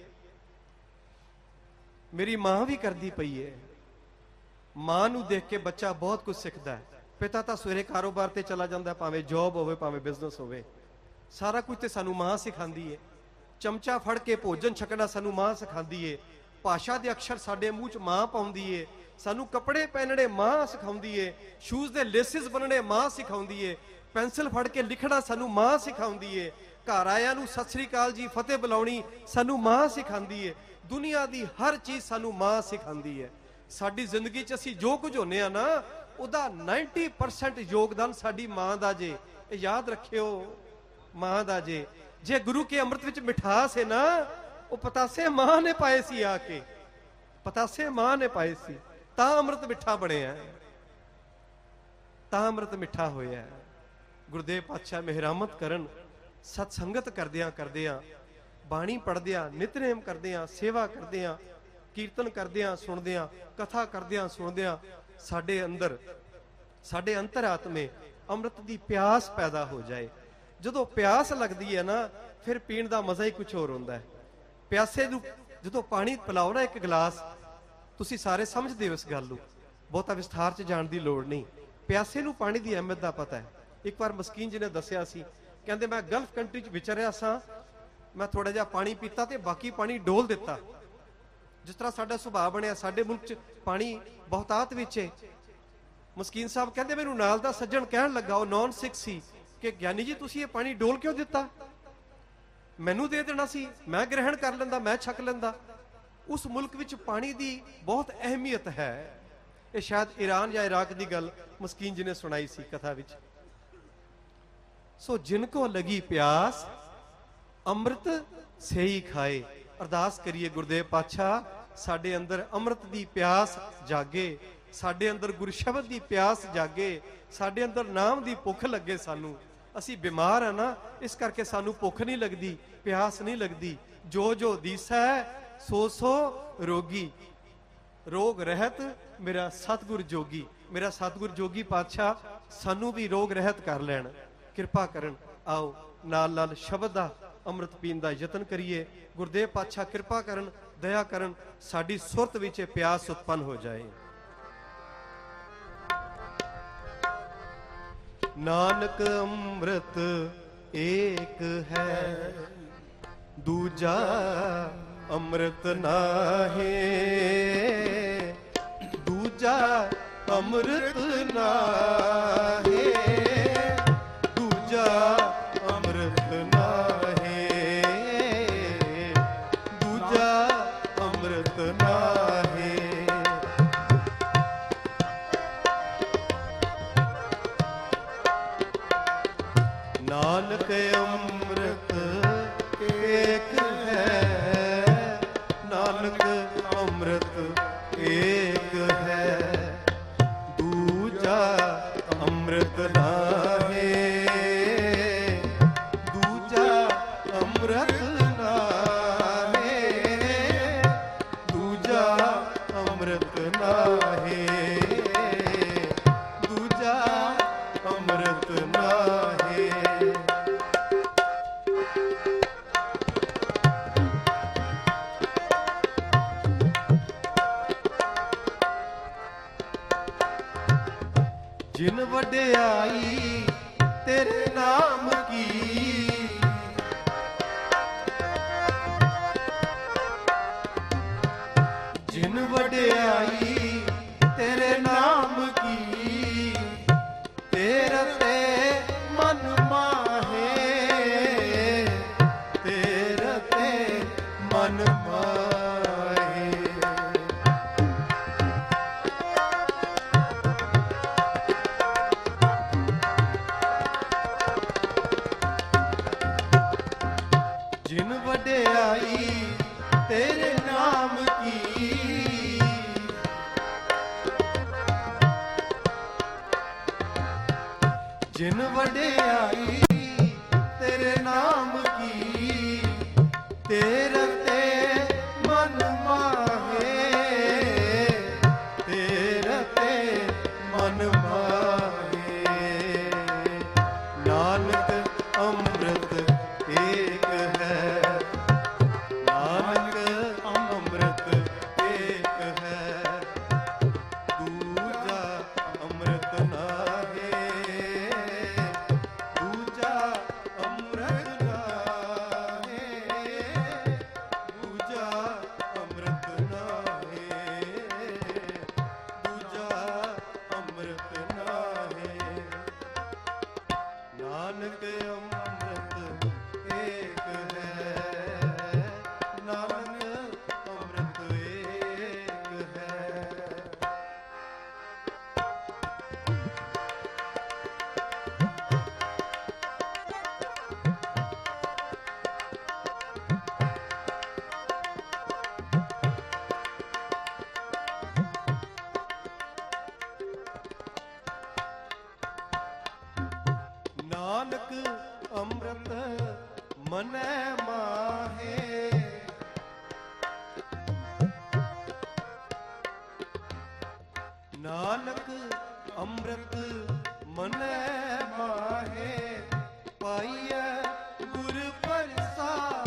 ਮੇਰੀ ਮਾਂ ਵੀ ਕਰਦੀ ਪਈ ਹੈ। ਮਾਂ ਨੂੰ ਦੇਖ ਕੇ ਬੱਚਾ ਬਹੁਤ ਕੁਝ ਸਿੱਖਦਾ ਹੈ। ਪਿਤਾ ਤਾਂ ਸਵੇਰੇ ਕਾਰੋਬਾਰ ਤੇ ਚਲਾ ਜਾਂਦਾ, ਭਾਵੇਂ ਜੌਬ ਹੋਵੇ ਭਾਵੇਂ ਬਿਜ਼ਨਸ ਹੋਵੇ, ਸਾਰਾ ਕੁਝ ਤੇ ਸਾਨੂੰ ਮਾਂ ਸਿਖਾਉਂਦੀ ਹੈ। ਚਮਚਾ ਫੜ ਕੇ ਭੋਜਨ ਛਕਣਾ ਸਾਨੂੰ ਮਾਂ ਸਿਖਾਉਂਦੀ ਹੈ। ਭਾਸ਼ਾ ਦੇ ਅਕਸ਼ਰ ਸਾਡੇ ਮੂੰਹ 'ਚ ਮਾਂ ਪਾਉਂਦੀ ਹੈ। ਸਾਨੂੰ ਕੱਪੜੇ ਪਹਿਨਣੇ ਮਾਂ ਸਿਖਾਉਂਦੀ ਹੈ। ਸ਼ੂਜ਼ ਦੇ ਲੇਸਿਸ ਬੰਨਣੇ ਮਾਂ ਸਿਖਾਉਂਦੀ ਹੈ। ਪੈਨਸਲ ਫੜ ਕੇ ਲਿਖਣਾ ਸਾਨੂੰ ਮਾਂ ਸਿਖਾਉਂਦੀ ਹੈ। ਘਰ ਆਇਆਂ ਨੂੰ ਸਤਿ ਸ੍ਰੀ ਅਕਾਲ ਜੀ ਫਤਿਹ ਬੁਲਾਉਣੀ ਸਾਨੂੰ ਮਾਂ ਸਿਖਾਉਂਦੀ ਹੈ। ਦੁਨੀਆ ਦੀ ਹਰ ਚੀਜ਼ ਸਾਨੂੰ ਮਾਂ ਸਿਖਾਉਂਦੀ ਹੈ। ਸਾਡੀ ਜ਼ਿੰਦਗੀ 'ਚ ਅਸੀਂ ਜੋ ਕੁਝ ਹੁੰਨੇ ਆ ਨਾ, ਉਹਦਾ 90% ਯੋਗਦਾਨ ਸਾਡੀ ਮਾਂ ਦਾ ਜੇ। ਇਹ ਯਾਦ ਰੱਖਿਓ, ਮਾਂ ਦਾ ਜੇ। ਜੇ ਗੁਰੂ ਕੇ ਅੰਮ੍ਰਿਤ ਵਿੱਚ ਮਿਠਾਸ ਹੈ ਨਾ, ਉਹ ਪਤਾਸੇ ਮਾਂ ਨੇ ਪਾਏ ਸੀ, ਆ ਕੇ ਪਤਾਸੇ ਮਾਂ ਨੇ ਪਾਏ ਸੀ, ਤਾਂ ਅੰਮ੍ਰਿਤ ਮਿੱਠਾ ਬਣਿਆ, ਤਾਂ ਅੰਮ੍ਰਿਤ ਮਿੱਠਾ ਹੋਇਆ। ਗੁਰਦੇਵ ਪਾਤਸ਼ਾਹ ਮਿਹਰਾਮਤ ਕਰਨ। ਸਤ ਸੰਗਤ ਕਰਦਿਆਂ ਬਾਣੀ ਪੜ੍ਹਦਿਆਂ, ਨਿਤਨੇਮ ਕਰਦਿਆਂ, ਸੇਵਾ ਕਰਦਿਆਂ, ਕੀਰਤਨ ਕਰਦਿਆਂ ਸੁਣਦਿਆਂ, ਕਥਾ ਕਰਦਿਆਂ ਸੁਣਦਿਆਂ ਸਾਡੇ ਅੰਦਰ, ਸਾਡੇ ਅੰਤਰਾਤਮੇ ਅੰਮ੍ਰਿਤ ਦੀ ਪਿਆਸ ਪੈਦਾ ਹੋ ਜਾਏ। ਜਦੋਂ ਪਿਆਸ ਲੱਗਦੀ ਹੈ ਨਾ, ਫਿਰ ਪੀਣ ਦਾ ਮਜ਼ਾ ਹੀ ਕੁਝ ਹੋਰ ਹੁੰਦਾ ਹੈ। ਪਿਆਸੇ ਨੂੰ ਜਦੋਂ ਪਾਣੀ ਪਿਲਾਓ ਨਾ ਇੱਕ ਗਲਾਸ, ਤੁਸੀਂ ਸਾਰੇ ਸਮਝਦੇ ਹੋ ਇਸ ਗੱਲ ਨੂੰ, ਬਹੁਤਾ ਵਿਸਥਾਰ 'ਚ ਜਾਣ ਦੀ ਲੋੜ ਨਹੀਂ। ਪਿਆਸੇ ਨੂੰ ਪਾਣੀ ਦੀ ਅਹਿਮੀਅਤ ਦਾ ਪਤਾ ਹੈ। ਇੱਕ ਵਾਰ ਮਸਕੀਨ ਜੀ ਨੇ ਦੱਸਿਆ ਸੀ, ਕਹਿੰਦੇ ਮੈਂ ਗਲਫ ਕੰਟਰੀ 'ਚ ਵਿਚਰਿਆ ਸਾਂ, ਮੈਂ ਥੋੜਾ ਜਿਹਾ ਪਾਣੀ ਪੀਤਾ ਤੇ ਬਾਕੀ ਪਾਣੀ ਡੋਲ ਦਿੱਤਾ। ਜਿਸ ਤਰ੍ਹਾਂ ਸਾਡਾ ਸੁਭਾਅ ਬਣਿਆ, ਸਾਡੇ ਮੁਲਕ 'ਚ ਪਾਣੀ ਬਹੁਤਾਤ ਵਿੱਚ ਹੈ। ਮਸਕੀਨ ਸਾਹਿਬ ਕਹਿੰਦੇ ਮੈਨੂੰ ਨਾਲ ਦਾ ਸੱਜਣ ਕਹਿਣ ਲੱਗਾ, ਉਹ ਨੌਨ ਸਿੱਖ ਸੀ, ਕਿ ਗਿਆਨੀ ਜੀ ਤੁਸੀਂ ਇਹ ਪਾਣੀ ਡੋਲ ਕਿਉਂ ਦਿੱਤਾ? ਮੈਨੂੰ ਦੇ ਦੇਣਾ ਸੀ, ਮੈਂ ਗ੍ਰਹਿਣ ਕਰ ਲੈਂਦਾ, ਮੈਂ ਛਕ ਲੈਂਦਾ। ਉਸ ਮੁਲਕ ਵਿੱਚ ਪਾਣੀ ਦੀ ਬਹੁਤ ਅਹਿਮੀਅਤ ਹੈ। ਇਹ ਸ਼ਾਇਦ ਈਰਾਨ ਜਾਂ ਇਰਾਕ ਦੀ ਗੱਲ ਮਸਕੀਨ ਜੀ ਨੇ ਸੁਣਾਈ ਸੀ ਕਥਾ ਵਿੱਚ। ਸੋ ਜਿਨ ਕੋ ਲਗੀ ਪਿਆਸ ਅੰਮ੍ਰਿਤ ਸੇਈ ਖਾਏ। ਅਰਦਾਸ ਕਰੀਏ ਗੁਰਦੇਵ ਪਾਤਸ਼ਾਹ ਸਾਡੇ ਅੰਦਰ ਅੰਮ੍ਰਿਤ ਦੀ ਪਿਆਸ ਜਾਗੇ, ਸਾਡੇ ਅੰਦਰ ਗੁਰੂ ਸ਼ਬਦ ਦੀ ਪਿਆਸ ਜਾਗੇ, ਸਾਡੇ ਅੰਦਰ ਨਾਮ ਦੀ ਭੁੱਖ ਲੱਗੇ। ਸਾਨੂੰ ਅਸੀਂ ਬਿਮਾਰ ਆ ਨਾ, ਇਸ ਕਰਕੇ ਸਾਨੂੰ ਭੁੱਖ ਨਹੀਂ ਲੱਗਦੀ, ਪਿਆਸ ਨਹੀਂ ਲੱਗਦੀ। ਜੋ ਜੋ ਦੀਸੈ ਸੋ ਸੋ ਰੋਗੀ, ਰੋਗ ਰਹਿਤ ਮੇਰਾ ਸਤਿਗੁਰ ਜੋਗੀ। ਮੇਰਾ ਸਤਿਗੁਰ ਜੋਗੀ ਪਾਤਸ਼ਾਹ ਸਾਨੂੰ ਵੀ ਰੋਗ ਰਹਿਤ ਕਰ ਲੈਣ, ਕਿਰਪਾ ਕਰਨ। ਆਓ ਨਾਲ ਨਾਲ ਸ਼ਬਦ ਦਾ ਅੰਮ੍ਰਿਤ ਪੀਣ ਦਾ ਯਤਨ ਕਰੀਏ। ਗੁਰਦੇਵ ਪਾਤਸ਼ਾਹ ਕਿਰਪਾ ਕਰਨ, ਦਇਆ ਕਰਨ, ਸਾਡੀ ਸੁਰਤ ਵਿੱਚ ਪਿਆਸ ਉਤਪੰਨ ਹੋ ਜਾਏ। ਨਾਨਕ ਅੰਮ੍ਰਿਤ ਏਕ ਹੈ, ਦੂਜਾ ਅੰਮ੍ਰਿਤ ਨਾਹੀ, ਦੂਜਾ ਅੰਮ੍ਰਿਤ ਨਾਹੀ, ਦੂਜਾ ਅੰਮ੍ਰਿਤ ਨਾਹੀ, ਦੂਜਾ ਅੰਮ੍ਰਿਤ ਨਾਹੀ। ਨਾਨਕ ਅੰਮ੍ਰਿਤ ਏਕ ਹੈ, ਨਾਨਕ ਅੰਮ੍ਰਿਤ ਏਕ ਹੈ, ਦੂਜਾ ਅੰਮ੍ਰਿਤ ਨਾਹੀ, ਦੂਜਾ ਅੰਮ੍ਰਿਤ ਨਾਹੀ, ਦੂਜਾ ਅੰਮ੍ਰਿਤ ਨਾਹੀ, ਦੂਜਾ ਅੰਮ੍ਰਿਤ ਨਾਹੀ। ਜਿਨ ਵਡਿਆਈ ਤੇਰੇ ਨਾਮ ਕੀ, ਜਿਨ ਵਡਿਆਈ ਤੇਰੇ ਨਾਮ ਕੀ, ਤੇਰੇ ਤੇ ਮਨ ਮਾਹੇ, ਤੇਰੇ ਤੇ ਮਨ ਮਾਹੇ। ਜਿਨ ਵਡਿਆਈ ਤੇਰੇ ਨਾਮ ਕੀ, ਜਿਨ ਵਡਿਆਈ ਤੇਰੇ ਨਾਮ ਕੀ, ਤੇਰੇ ਤੇ ਮਨ ਮਾਹੇ, ਤੇਰੇ ਤੇ ਮਨ ਮਾਹੇ। ਨਾਨਕ ਅੰਮ੍ਰਿਤ ਏਕ ਹੈ, ਨਾਨਕ ਅੰਮ੍ਰਿਤ ਏਕ ਹੈ, ਦੂਜਾ ਅੰਮ੍ਰਿਤ ਨਾਹੀ, ਦੂਜਾ ਅੰਮ੍ਰਿਤ ਨਾਹੀ, ਦੂਜਾ ਅੰਮ੍ਰਿਤ ਨਾਹੀ, ਦੂਜਾ ਅੰਮ੍ਰਿਤ ਨਾਹੀ। ਨਾਨਕ ਅੰਮ੍ਰਿਤ ਏਕ ਹੈ, ਨਾਨਕ ਅੰਮ੍ਰਿਤ ਏਕ ਹੈ। ਨਾਨਕ ਅੰਮ੍ਰਿਤ ਮਨੈ ਮਾਹੇ, ਨਾਨਕ ਅੰਮ੍ਰਿਤ ਮਨੈ ਮਾਹੇ, ਪਾਈਐ ਗੁਰ ਪ੍ਰਸਾਦ,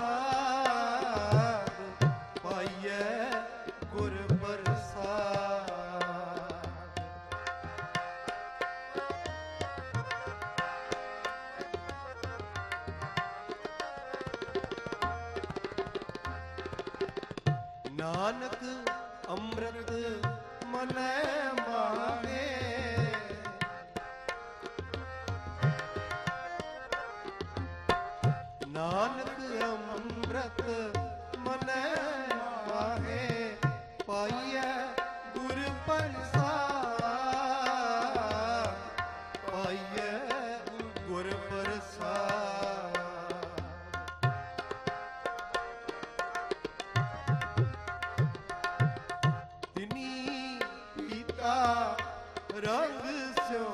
ਪਾਈਐ ਗੁਰ ਪ੍ਰਸਾਦ। ਨਾਨਕ ਅੰਮ੍ਰਿਤ ਮਨੈ ਮਾਹੇ, ਨਾਨਕ ਅੰਮ੍ਰਿਤ ਮਨੈ ਮਾਹੇ, ਪਾਈਐ ਗੁਰ ਪ੍ਰਸਾਦ, ਪਾਈਐ ਗੁਰ ਪ੍ਰਸਾਦ। ਤਿਨੀ ਪੀਤਾ ਰੰਗ ਸਿਓ,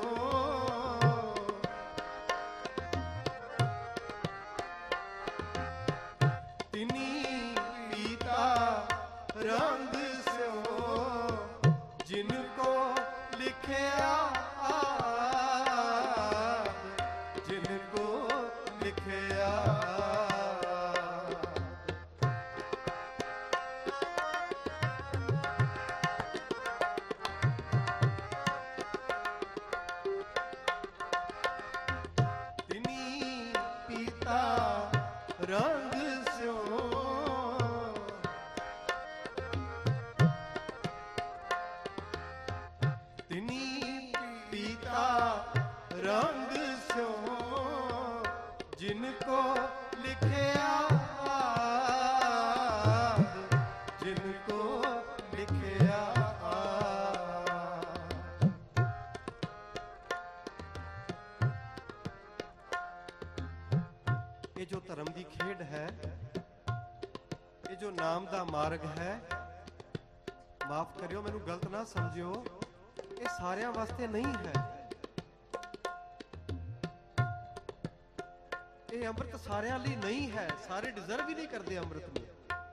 ਤਿਨੀ ਪੀਤਾ ਰੰਗ ਸਿਓ, ਜਿਨ ਕੋ ਲਿਖਿਆ ਆਦ, ਜਿਨ ਕੋ ਲਿਖਿਆ। ਤਿਨੀ ਪੀਤਾ ਰੰਗ ਸਿਓ, ਤਿਨੀ ਪੀਤਾ ਰੰਗ ਸਿਓ, ਜਿਨ ਕੋ ਲਿਖਿਆ ਆਦ, ਜਿਨ ਕੋ ਲਿਖਿਆ ਆਦ। ਇਹ ਜੋ ਧਰਮ ਦੀ ਖੇਡ ਹੈ, ਇਹ ਜੋ ਨਾਮ ਦਾ ਮਾਰਗ ਹੈ, ਮਾਫ ਕਰਿਓ ਮੈਨੂੰ ਗਲਤ ਨਾ ਸਮਝਿਓ, ਇਹ ਸਾਰਿਆਂ ਵਾਸਤੇ ਨਹੀਂ ਹੈ। ਇਹ ਅੰਮ੍ਰਿਤ ਸਾਰਿਆਂ ਲਈ ਨਹੀਂ ਹੈ, ਸਾਰੇ ਡਿਜ਼ਰਵ ਹੀ ਨਹੀਂ ਕਰਦੇ ਅੰਮ੍ਰਿਤ ਨੂੰ।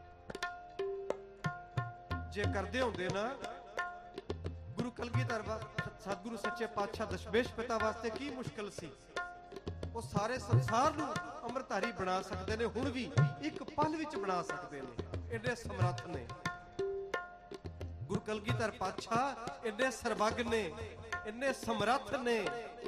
ਜੇ ਕਰਦੇ ਹੁੰਦੇ ਨਾ, ਗੁਰੂ ਕਲਗੀਧਰ ਸਤਿਗੁਰੂ ਸੱਚੇ ਪਾਤਸ਼ਾਹ ਦਸ਼ਮੇਸ਼ ਪਿਤਾ ਵਾਸਤੇ ਕੀ ਮੁਸ਼ਕਲ ਸੀ। ਉਹ ਸਾਰੇ ਸੰਸਾਰ ਨੂੰ ਅੰਮ੍ਰਿਤਧਾਰੀ ਬਣਾ ਸਕਦੇ ਨੇ, ਹੁਣ ਵੀ ਇੱਕ ਪਲ ਵਿੱਚ ਬਣਾ ਸਕਦੇ ਨੇ, ਇੰਨੇ ਸਮਰੱਥ ਨੇ। ਗੁਰੂ ਕਲਗੀਧਰ ਪਾਤਸ਼ਾਹ ਇੰਨੇ ਸਰਬੱਗ ਨੇ, ਇੰਨੇ ਸਮਰੱਥ ਨੇ,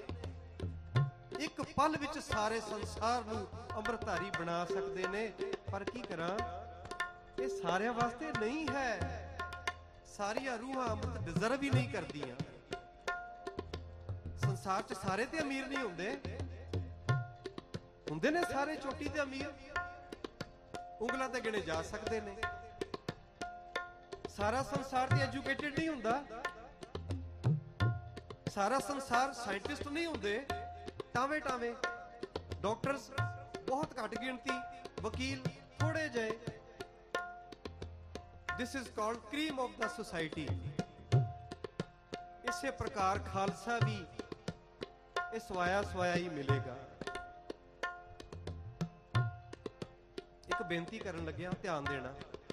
ਇੱਕ ਪਲ ਵਿੱਚ ਸਾਰੇ ਸੰਸਾਰ ਨੂੰ ਅੰਮ੍ਰਿਤਧਾਰੀ ਬਣਾ ਸਕਦੇ ਨੇ। ਪਰ ਕੀ ਕਰਾਂ, ਇਹ ਸਾਰਿਆਂ ਵਾਸਤੇ ਨਹੀਂ ਹੈ। ਸਾਰੀਆਂ ਰੂਹਾਂ ਅੰਮ੍ਰਿਤ ਡਿਜ਼ਰਵ ਹੀ ਨਹੀਂ ਕਰਦੀਆਂ। ਸੰਸਾਰ 'ਚ ਸਾਰੇ ਤੇ ਅਮੀਰ ਨਹੀਂ ਹੁੰਦੇ, ਹੁੰਦੇ ਨੇ ਸਾਰੇ ਚੋਟੀ ਤੇ ਅਮੀਰ, ਉਂਗਲਾਂ ਤੇ ਗਿਣੇ ਜਾ ਸਕਦੇ ਨੇ। ਸਾਰਾ ਸੰਸਾਰ ਤੇ ਐਜੂਕੇਟਿਡ ਨਹੀਂ ਹੁੰਦਾ, ਸਾਰਾ ਸੰਸਾਰ ਸਾਇੰਟਿਸਟ ਨਹੀਂ ਹੁੰਦੇ, ਟਾਵੇਂ ਟਾਵੇਂ ਡਾਕਟਰਸ ਬਹੁਤ ਘੱਟ ਗਿਣਤੀ, ਵਕੀਲ ਥੋੜੇ ਜਿਹੇ। This is called cream of the society. ਇਸੇ ਪ੍ਰਕਾਰ ਖਾਲਸਾ ਵੀ ਇਹ ਸਵਾਇਆ ਸਵਾਇਆ ਹੀ ਮਿਲੇਗਾ। ਇੱਕ ਬੇਨਤੀ ਕਰਨ ਲੱਗਿਆ, ਧਿਆਨ ਦੇਣਾ।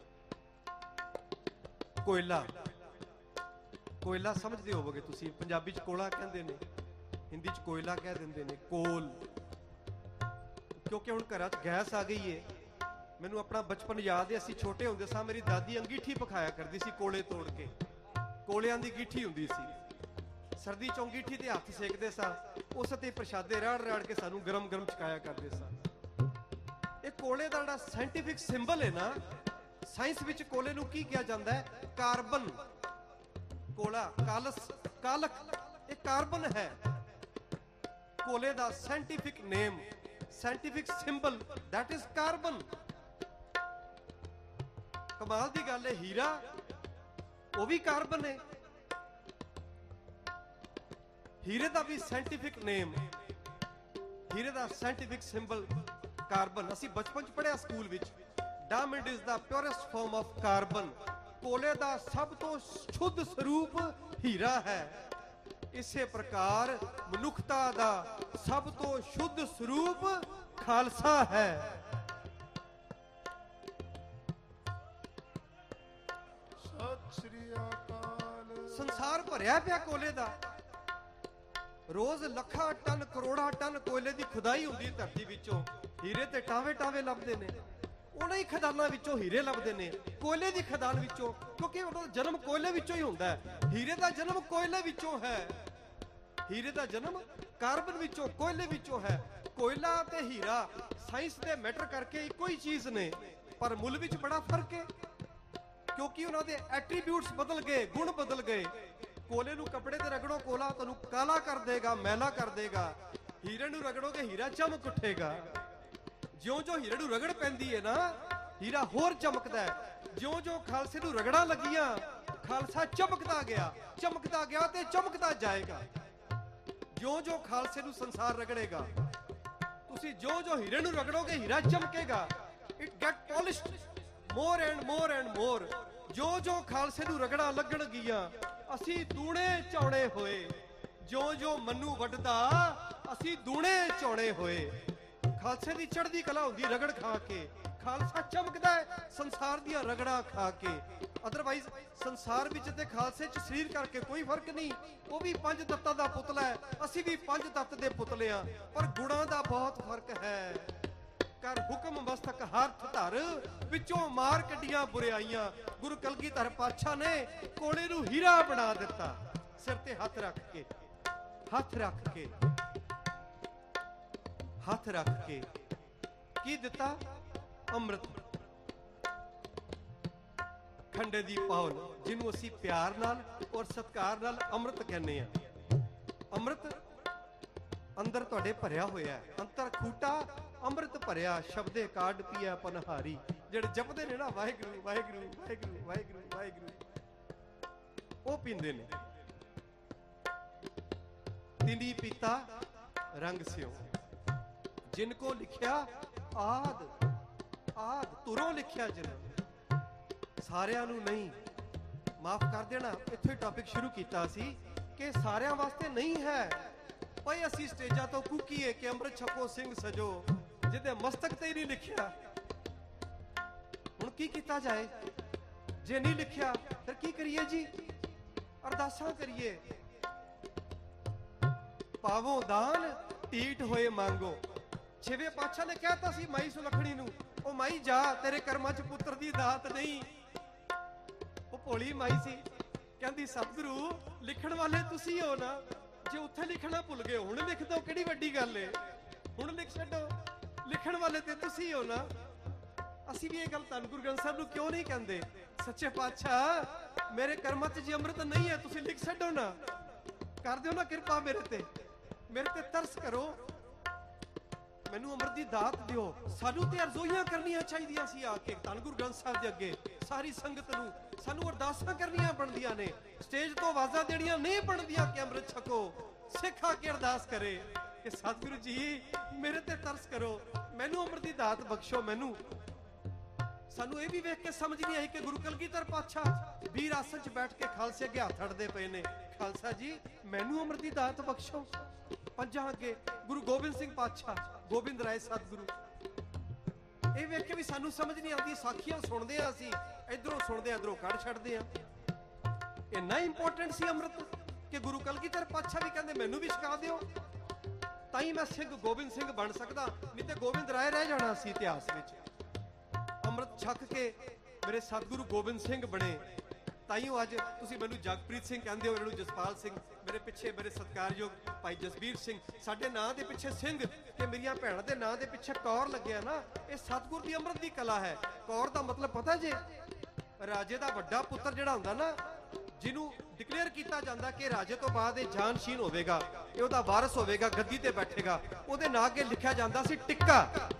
ਕੋਇਲਾ, ਕੋਇਲਾ ਸਮਝਦੇ ਹੋਵੋਗੇ ਤੁਸੀਂ, ਪੰਜਾਬੀ 'ਚ ਕੋਲਾ ਕਹਿੰਦੇ ਨੇ, ਹਿੰਦੀ 'ਚ ਕੋਇਲਾ ਕਹਿ ਦਿੰਦੇ ਨੇ, ਕੋਲ। ਕਿਉਂਕਿ ਹੁਣ ਘਰਾਂ 'ਚ ਗੈਸ ਆ ਗਈ ਏ। ਮੈਨੂੰ ਆਪਣਾ ਬਚਪਨ ਯਾਦ ਹੈ, ਅਸੀਂ ਛੋਟੇ ਹੁੰਦੇ ਸਾਂ, ਮੇਰੀ ਦਾਦੀ ਅੰਗੀਠੀ ਪਕਾਇਆ ਕਰਦੀ ਸੀ ਕੋਲੇ ਤੋੜ ਕੇ। ਕੋਲਿਆਂ ਦੀ ਅੰਗੀਠੀ ਹੁੰਦੀ ਸੀ, ਸਰਦੀ 'ਚ ਅੰਗੀਠੀ ਤੇ ਹੱਥ ਸੇਕਦੇ ਸਾਂ, ਉਸ ਤੇ ਪ੍ਰਸ਼ਾਦੇ ਰਾੜ ਰਾੜ ਕੇ ਸਾਨੂੰ ਗਰਮ ਗਰਮ ਛਕਾਇਆ ਕਰਦੇ ਸਾਂ। ਇਹ ਕੋਲੇ ਦਾ ਜਿਹੜਾ ਸਾਇੰਟੀਫਿਕ ਸਿੰਬਲ ਹੈ ਨਾ, ਸਾਇੰਸ ਵਿੱਚ ਕੋਲੇ ਨੂੰ ਕੀ ਕਿਹਾ ਜਾਂਦਾ ਹੈ? ਕਾਰਬਨ। ਕੋਲਾ, ਕਾਲਸ, ਕਾਲਕ, ਇਹ ਕਾਰਬਨ ਹੈ। ਕੋਲੇ ਦਾ scientific name, scientific symbol, that is carbon. ਕਮਾਲ ਦੀ ਗੱਲ ਹੈ, ਹੀਰਾ ਉਹ ਵੀ ਕਾਰਬਨ ਹੈ। ਹੀਰੇ ਦਾ ਵੀ ਸਾਇੰਟੀਫਿਕ ਨੇਮ, ਹੀਰੇ ਦਾ ਸਾਇੰਟੀਫਿਕ ਸਿੰਬਲ ਕਾਰਬਨ। ਅਸੀਂ ਬਚਪਨ 'ਚ ਪੜ੍ਹਿਆ ਸਕੂਲ ਵਿੱਚ, diamond is the purest form of carbon. ਕੋਲੇ ਦਾ ਸਭ ਤੋਂ ਸ਼ੁੱਧ ਸਰੂਪ ਹੀਰਾ ਹੈ। ਇਸੇ ਪ੍ਰਕਾਰ ਮਨੁੱਖਤਾ ਦਾ ਸਭ ਤੋਂ ਸ਼ੁੱਧ ਸਰੂਪ ਖਾਲਸਾ ਹੈ। ਸਤਿ ਸ੍ਰੀ ਅਕਾਲ। ਸੰਸਾਰ ਭਰਿਆ ਪਿਆ ਕੋਲੇ ਦਾ। ਰੋਜ਼ ਲੱਖਾਂ ਟਨ, ਕਰੋੜਾਂ ਟਨ ਕੋਲੇ ਦੀ ਖੁਦਾਈ ਹੁੰਦੀ ਧਰਤੀ ਵਿੱਚੋਂ। ਹੀਰੇ ਤੇ ਟਾਵੇ ਟਾਵੇ ਲੱਭਦੇ ਨੇ, ਉਹਨਾਂ ਹੀ ਖਦਾਨਾਂ ਵਿੱਚੋਂ ਹੀਰੇ ਲੱਭਦੇ ਨੇ, ਕੋਇਲੇ ਦੀ ਖਦਾਨ ਵਿੱਚੋਂ, ਕਿਉਂਕਿ ਉਹਦਾ ਜਨਮ ਕੋਇਲੇ ਵਿੱਚੋਂ ਹੀ ਹੁੰਦਾ ਹੈ। ਹੀਰੇ ਦਾ ਜਨਮ ਕੋਇਲੇ ਵਿੱਚੋਂ ਹੈ, ਹੀਰੇ ਦਾ ਜਨਮ ਕਾਰਬਨ ਵਿੱਚੋਂ, ਕੋਇਲੇ ਵਿੱਚੋਂ ਹੈ। ਕੋਇਲਾ ਤੇ ਹੀਰਾ ਸਾਇੰਸ ਦੇ ਮੈਟਰ ਕਰਕੇ ਇੱਕੋ ਹੀ ਚੀਜ਼ ਨੇ, ਪਰ ਮੁੱਲ ਵਿੱਚ ਬੜਾ ਫਰਕ ਹੈ। ਕਿਉਂਕਿ ਉਹਨਾਂ ਦੇ ਐਟਰੀਬਿਊਟਸ ਬਦਲ ਗਏ, ਗੁਣ ਬਦਲ ਗਏ। ਕੋਲੇ ਨੂੰ ਕੱਪੜੇ ਤੇ ਰਗੜੋ, ਕੋਲਾ ਤੁਹਾਨੂੰ ਕਾਲਾ ਕਰ ਦੇਗਾ, ਮੈਲਾ ਕਰ ਦੇਗਾ। ਹੀਰੇ ਨੂੰ ਰਗੜੋਗੇ, ਹੀਰਾ ਚਮਕ ਉੱਠੇਗਾ। ਜਿਉਂ-ਜਿਉਂ ਹੀਰੇ ਨੂੰ ਰਗੜ ਪੈਂਦੀ ਹੈ ਨਾ, ਹੀਰਾ ਹੋਰ ਚਮਕਦਾ ਹੈ। ਜਿਉਂ-ਜਿਉਂ ਖਾਲਸੇ ਨੂੰ ਰਗੜਾਂ ਲੱਗੀਆਂ, ਖਾਲਸਾ ਚਮਕਦਾ ਗਿਆ ਤੇ ਚਮਕਦਾ ਜਾਏਗਾ। ਜਿਉਂ-ਜਿਉਂ ਖਾਲਸੇ ਨੂੰ ਸੰਸਾਰ ਰਗੜੇਗਾ, ਤੁਸੀਂ ਜਿਉਂ-ਜਿਉਂ ਹੀਰੇ ਨੂੰ ਰਗੜੋਗੇ, ਹੀਰਾ ਚਮਕੇਗਾ। It get polished more and more। ਜਿਉਂ-ਜਿਉਂ ਖਾਲਸੇ ਨੂੰ ਰਗੜਾਂ ਲੱਗਣਗੀਆਂ, ਅਸੀਂ ਦੂਣੇ ਚੌੜੇ ਹੋਏ। ਜਿਉਂ-ਜਿਉਂ ਮੰਨੂ ਵੱਢਦਾ, ਅਸੀਂ ਦੂਣੇ ਚੌੜੇ ਹੋਏ। ਖਾਲਸੇ ਦੀ ਚੜ੍ਹਦੀ ਕਲਾ ਹੁੰਦੀ ਰਗੜ ਖਾ ਕੇ। ਖਾਲਸਾ ਚਮਕਦਾ ਹੈ ਸੰਸਾਰ ਦੀਆਂ ਰਗੜਾਂ ਖਾ ਕੇ। ਅਦਰਵਾਈਜ਼ ਸੰਸਾਰ ਵਿੱਚ ਤੇ ਖਾਲਸੇ 'ਚ ਸਰੀਰ ਕਰਕੇ ਕੋਈ ਫਰਕ ਨਹੀਂ। ਉਹ ਵੀ ਪੰਜ ਤੱਤਾਂ ਦਾ ਪੁਤਲਾ ਹੈ, ਅਸੀਂ ਵੀ ਪੰਜ ਤੱਤ ਦੇ ਪੁਤਲੇ ਹਾਂ, ਪਰ ਗੁਣਾਂ ਦਾ ਬਹੁਤ ਫਰਕ ਹੈ। ਕਰ ਹੁਕਮ ਮਸਤਕ ਹੱਥ ਧਰ, ਵਿੱਚੋਂ ਮਾਰ ਕੱਢੀਆਂ ਬੁਰਾਈਆਂ। ਗੁਰੂ ਕਲਗੀਧਰ ਪਾਤਸ਼ਾਹ ਨੇ ਕੋਲੇ ਨੂੰ ਹੀਰਾ ਬਣਾ ਦਿੱਤਾ। ਸਿਰ ਤੇ ਹੱਥ ਰੱਖ ਕੇ ਕੀ ਦਿੱਤਾ? ਅੰਮ੍ਰਿਤ। ਖੰਡੇ ਦੀ ਪੌਲ, ਜਿਹਨੂੰ ਅਸੀਂ ਪਿਆਰ ਨਾਲ ਔਰ ਸਤਿਕਾਰ ਨਾਲ ਅੰਮ੍ਰਿਤ ਕਹਿੰਦੇ ਆ। ਅੰਮ੍ਰਿਤ ਅੰਦਰ ਤੁਹਾਡੇ ਭਰਿਆ ਹੋਇਆ ਹੈ। ਅੰਤਰ ਖੂਟਾ ਅੰਮ੍ਰਿਤ ਭਰਿਆ, ਸ਼ਬਦੇ ਕਾਢ ਪੀਆ ਪਨਹਾਰੀ। ਜਿਹੜੇ ਜਪਦੇ ਨੇ ਨਾ ਵਾਹਿਗੁਰੂ ਵਾਹਿਗੁਰੂ ਵਾਹਿਗੁਰੂ ਵਾਹਿਗੁਰੂ ਵਾਹਿਗੁਰੂ, ਉਹ ਪੀਂਦੇ ਨੇ। ਤਿਨੀ ਪੀਤਾ ਰੰਗ ਸਿਓ, ਜਿਨ ਕੋ ਲਿਖਿਆ ਆਦ ਤੁਰੋਂ ਲਿਖਿਆ ਜਿਨ। ਸਾਰਿਆਂ ਨੂੰ ਨਹੀਂ, ਮਾਫ ਕਰ ਦੇਣਾ, ਇੱਥੋਂ ਹੀ ਟੌਪਿਕ ਸ਼ੁਰੂ ਕੀਤਾ ਸੀ ਕਿ ਸਾਰਿਆਂ ਵਾਸਤੇ ਨਹੀਂ ਹੈ। ਭਾਈ ਅਸੀਂ ਸਟੇਜਾਂ ਤੋਂ ਕੂਕੀਏ ਕਿ ਅੰਮ੍ਰਿਤ ਛਕੋ ਸਿੰਘ ਸਜੋ, ਜਿਹਦੇ ਮਸਤਕ ਤੇ ਹੀ ਨਹੀਂ ਲਿਖਿਆ। ਹੁਣ ਕੀ ਕੀਤਾ ਜਾਏ? ਜੇ ਨਹੀਂ ਲਿਖਿਆ ਫਿਰ ਕੀ ਕਰੀਏ ਜੀ? ਅਰਦਾਸਾਂ ਕਰੀਏ। ਪਾਵੋ ਦਾਨ ਢੀਠ ਹੋਏ ਮੰਗੋ। ਛੇਵੇਂ ਪਾਤਸ਼ਾਹ ਨੇ ਕਹਿਤਾ ਸੀ ਮਾਈ ਸੁਲੱਖਣੀ ਨੂੰ, ਉਹ ਮਾਈ ਜਾ, ਤੇਰੇ ਕਰਮਾਂ 'ਚ ਪੁੱਤਰ ਦੀ ਦਾਤ ਨਹੀਂ। ਉਹ ਭੋਲੀ ਮਾਈ ਸੀ, ਕਹਿੰਦੀ ਸਤਿਗੁਰੂ ਲਿਖਣ ਵਾਲੇ ਤੁਸੀਂ ਹੋ ਨਾ, ਜੇ ਉੱਥੇ ਲਿਖਣਾ ਭੁੱਲ ਗਏ ਹੁਣ ਲਿਖ ਦੋ, ਕਿਹੜੀ ਵੱਡੀ ਗੱਲ ਏ, ਹੁਣ ਲਿਖ ਛੱਡੋ, ਲਿਖਣ ਵਾਲੇ ਤੇ ਤੁਸੀਂ ਹੋ ਨਾ। ਅਸੀਂ ਵੀ ਇਹ ਗੱਲ ਧੰਨ ਗੁਰੂ ਗ੍ਰੰਥ ਸਾਹਿਬ ਨੂੰ ਕਿਉਂ ਨਹੀਂ ਕਹਿੰਦੇ? ਸੱਚੇ ਪਾਤਸ਼ਾਹ ਮੇਰੇ ਕਰਮਾਂ 'ਚ ਜੇ ਅੰਮ੍ਰਿਤ ਨਹੀਂ ਹੈ, ਤੁਸੀਂ ਲਿਖ ਛੱਡੋ ਨਾ, ਕਰ ਦਿਓ ਨਾ ਕਿਰਪਾ ਮੇਰੇ ਤੇ ਤਰਸ ਕਰੋ, ਮੈਨੂੰ ਅੰਮ੍ਰਿਤ ਦੀ ਦਾਤ ਦਿਓ। ਸਾਨੂੰ ਤੇ ਅਰਜ਼ੋਈਆਂ ਕਰਨੀਆਂ ਚਾਹੀਦੀਆਂ ਸੀ ਆ ਕੇ ਧੰਨ ਗੁਰੂ ਗ੍ਰੰਥ ਸਾਹਿਬ ਦੇ ਅੱਗੇ। ਸਾਰੀ ਸੰਗਤ ਨੂੰ ਸਾਨੂੰ ਅਰਦਾਸਾਂ ਕਰਨੀਆਂ ਬਣਦੀਆਂ ਨੇ, ਸਟੇਜ ਤੋਂ ਆਵਾਜ਼ਾਂ ਦੇਣੀਆਂ ਨਹੀਂ ਬਣਦੀਆਂ ਕਿ ਅੰਮ੍ਰਿਤ ਛਕੋ। ਸਿੱਖ ਆ ਕੇ ਅਰਦਾਸ ਕਰੇ ਕਿ ਸਤਿਗੁਰੂ ਜੀ ਮੇਰੇ ਤੇ ਤਰਸ ਕਰੋ, ਮੈਨੂੰ ਅੰਮ੍ਰਿਤ ਦੀ ਦਾਤ ਬਖਸ਼ੋ। ਸਾਨੂੰ ਇਹ ਵੀ ਵੇਖ ਕੇ ਸਮਝ ਨਹੀਂ ਆਈ ਕਿ ਗੁਰੂ ਕਲਗੀਧਰ ਪਾਤਸ਼ਾਹ ਵੀਰ ਆਸਣ 'ਚ ਬੈਠ ਕੇ ਖਾਲਸੇ ਅੱਗੇ ਹੱਥ ਅੜਦੇ ਪਏ ਨੇ, ਖਾਲਸਾ ਜੀ ਮੈਨੂੰ ਅੰਮ੍ਰਿਤ ਦੀ ਦਾਤ ਬਖਸ਼ੋ। ਪੰਜਾਂ ਅੱਗੇ ਗੁਰੂ ਗੋਬਿੰਦ ਸਿੰਘ ਪਾਤਸ਼ਾਹ, ਗੋਬਿੰਦ ਰਾਏ ਸਤਿਗੁਰੂ, ਇਹ ਵੇਖ ਕੇ ਵੀ ਸਾਨੂੰ ਸਮਝ ਨਹੀਂ ਆਉਂਦੀ। ਸਾਖੀਆਂ ਸੁਣਦੇ ਆ ਅਸੀਂ, ਇਧਰੋਂ ਸੁਣਦੇ ਆ ਇਧਰੋਂ ਕੱਢ ਛੱਡਦੇ ਆ। ਇੰਨਾ ਇੰਪੋਰਟੈਂਟ ਸੀ ਅੰਮ੍ਰਿਤ ਕਿ ਗੁਰੂ ਕਲਗੀਧਰ ਪਾਤਸ਼ਾਹ ਵੀ ਕਹਿੰਦੇ ਮੈਨੂੰ ਵੀ ਛਕਾ ਦਿਓ, ਤਾਂ ਹੀ ਮੈਂ ਸਿੰਘ ਗੋਬਿੰਦ ਸਿੰਘ ਬਣ ਸਕਦਾ, ਨਹੀਂ ਤੇ ਗੋਬਿੰਦ ਰਾਏ ਰਹਿ ਜਾਣਾ ਸੀ ਇਤਿਹਾਸ ਵਿੱਚ। ਅੰਮ੍ਰਿਤ ਛਕ ਕੇ ਮੇਰੇ ਸਤਿਗੁਰੂ ਗੋਬਿੰਦ ਸਿੰਘ ਬਣੇ, ਤਾਈਓ ਅੱਜ ਤੁਸੀਂ ਮੈਨੂੰ ਜਗਪ੍ਰੀਤ ਸਿੰਘ ਕਹਿੰਦੇ ਹੋ, ਇਹਨਾਂ ਨੂੰ ਜਸਪਾਲ ਸਿੰਘ, ਮੇਰੇ ਪਿੱਛੇ ਮੇਰੇ ਸਤਿਕਾਰਯੋਗ ਭਾਈ ਜਸਬੀਰ ਸਿੰਘ। ਸਾਡੇ ਨਾਂ ਦੇ ਪਿੱਛੇ ਸਿੰਘ ਤੇ ਮੇਰੀਆਂ ਭੈਣਾਂ ਦੇ ਨਾਂ ਦੇ ਪਿੱਛੇ ਕੌਰ ਲੱਗਿਆ ਨਾ, ਇਹ ਸਤਿਗੁਰ ਦੀ ਅੰਮ੍ਰਿਤ ਦੀ ਕਲਾ ਹੈ। ਕੌਰ ਦਾ ਮਤਲਬ ਪਤਾ ਜੇ? ਰਾਜੇ ਦਾ ਵੱਡਾ ਪੁੱਤਰ ਜਿਹੜਾ ਹੁੰਦਾ ਨਾ, ਜਿਹਨੂੰ ਡਿਕਲੇਅਰ ਕੀਤਾ ਜਾਂਦਾ ਕਿ ਰਾਜੇ ਤੋਂ ਬਾਅਦ ਇਹ ਜਾਨਸ਼ੀਨ ਹੋਵੇਗਾ, ਇਹ ਉਹਦਾ ਵਾਰਿਸ ਹੋਵੇਗਾ, ਗੱਦੀ ਤੇ ਬੈਠੇਗਾ, ਉਹਦੇ ਨਾਂ ਅੱਗੇ ਲਿਖਿਆ ਜਾਂਦਾ ਸੀ ਟਿੱਕਾ।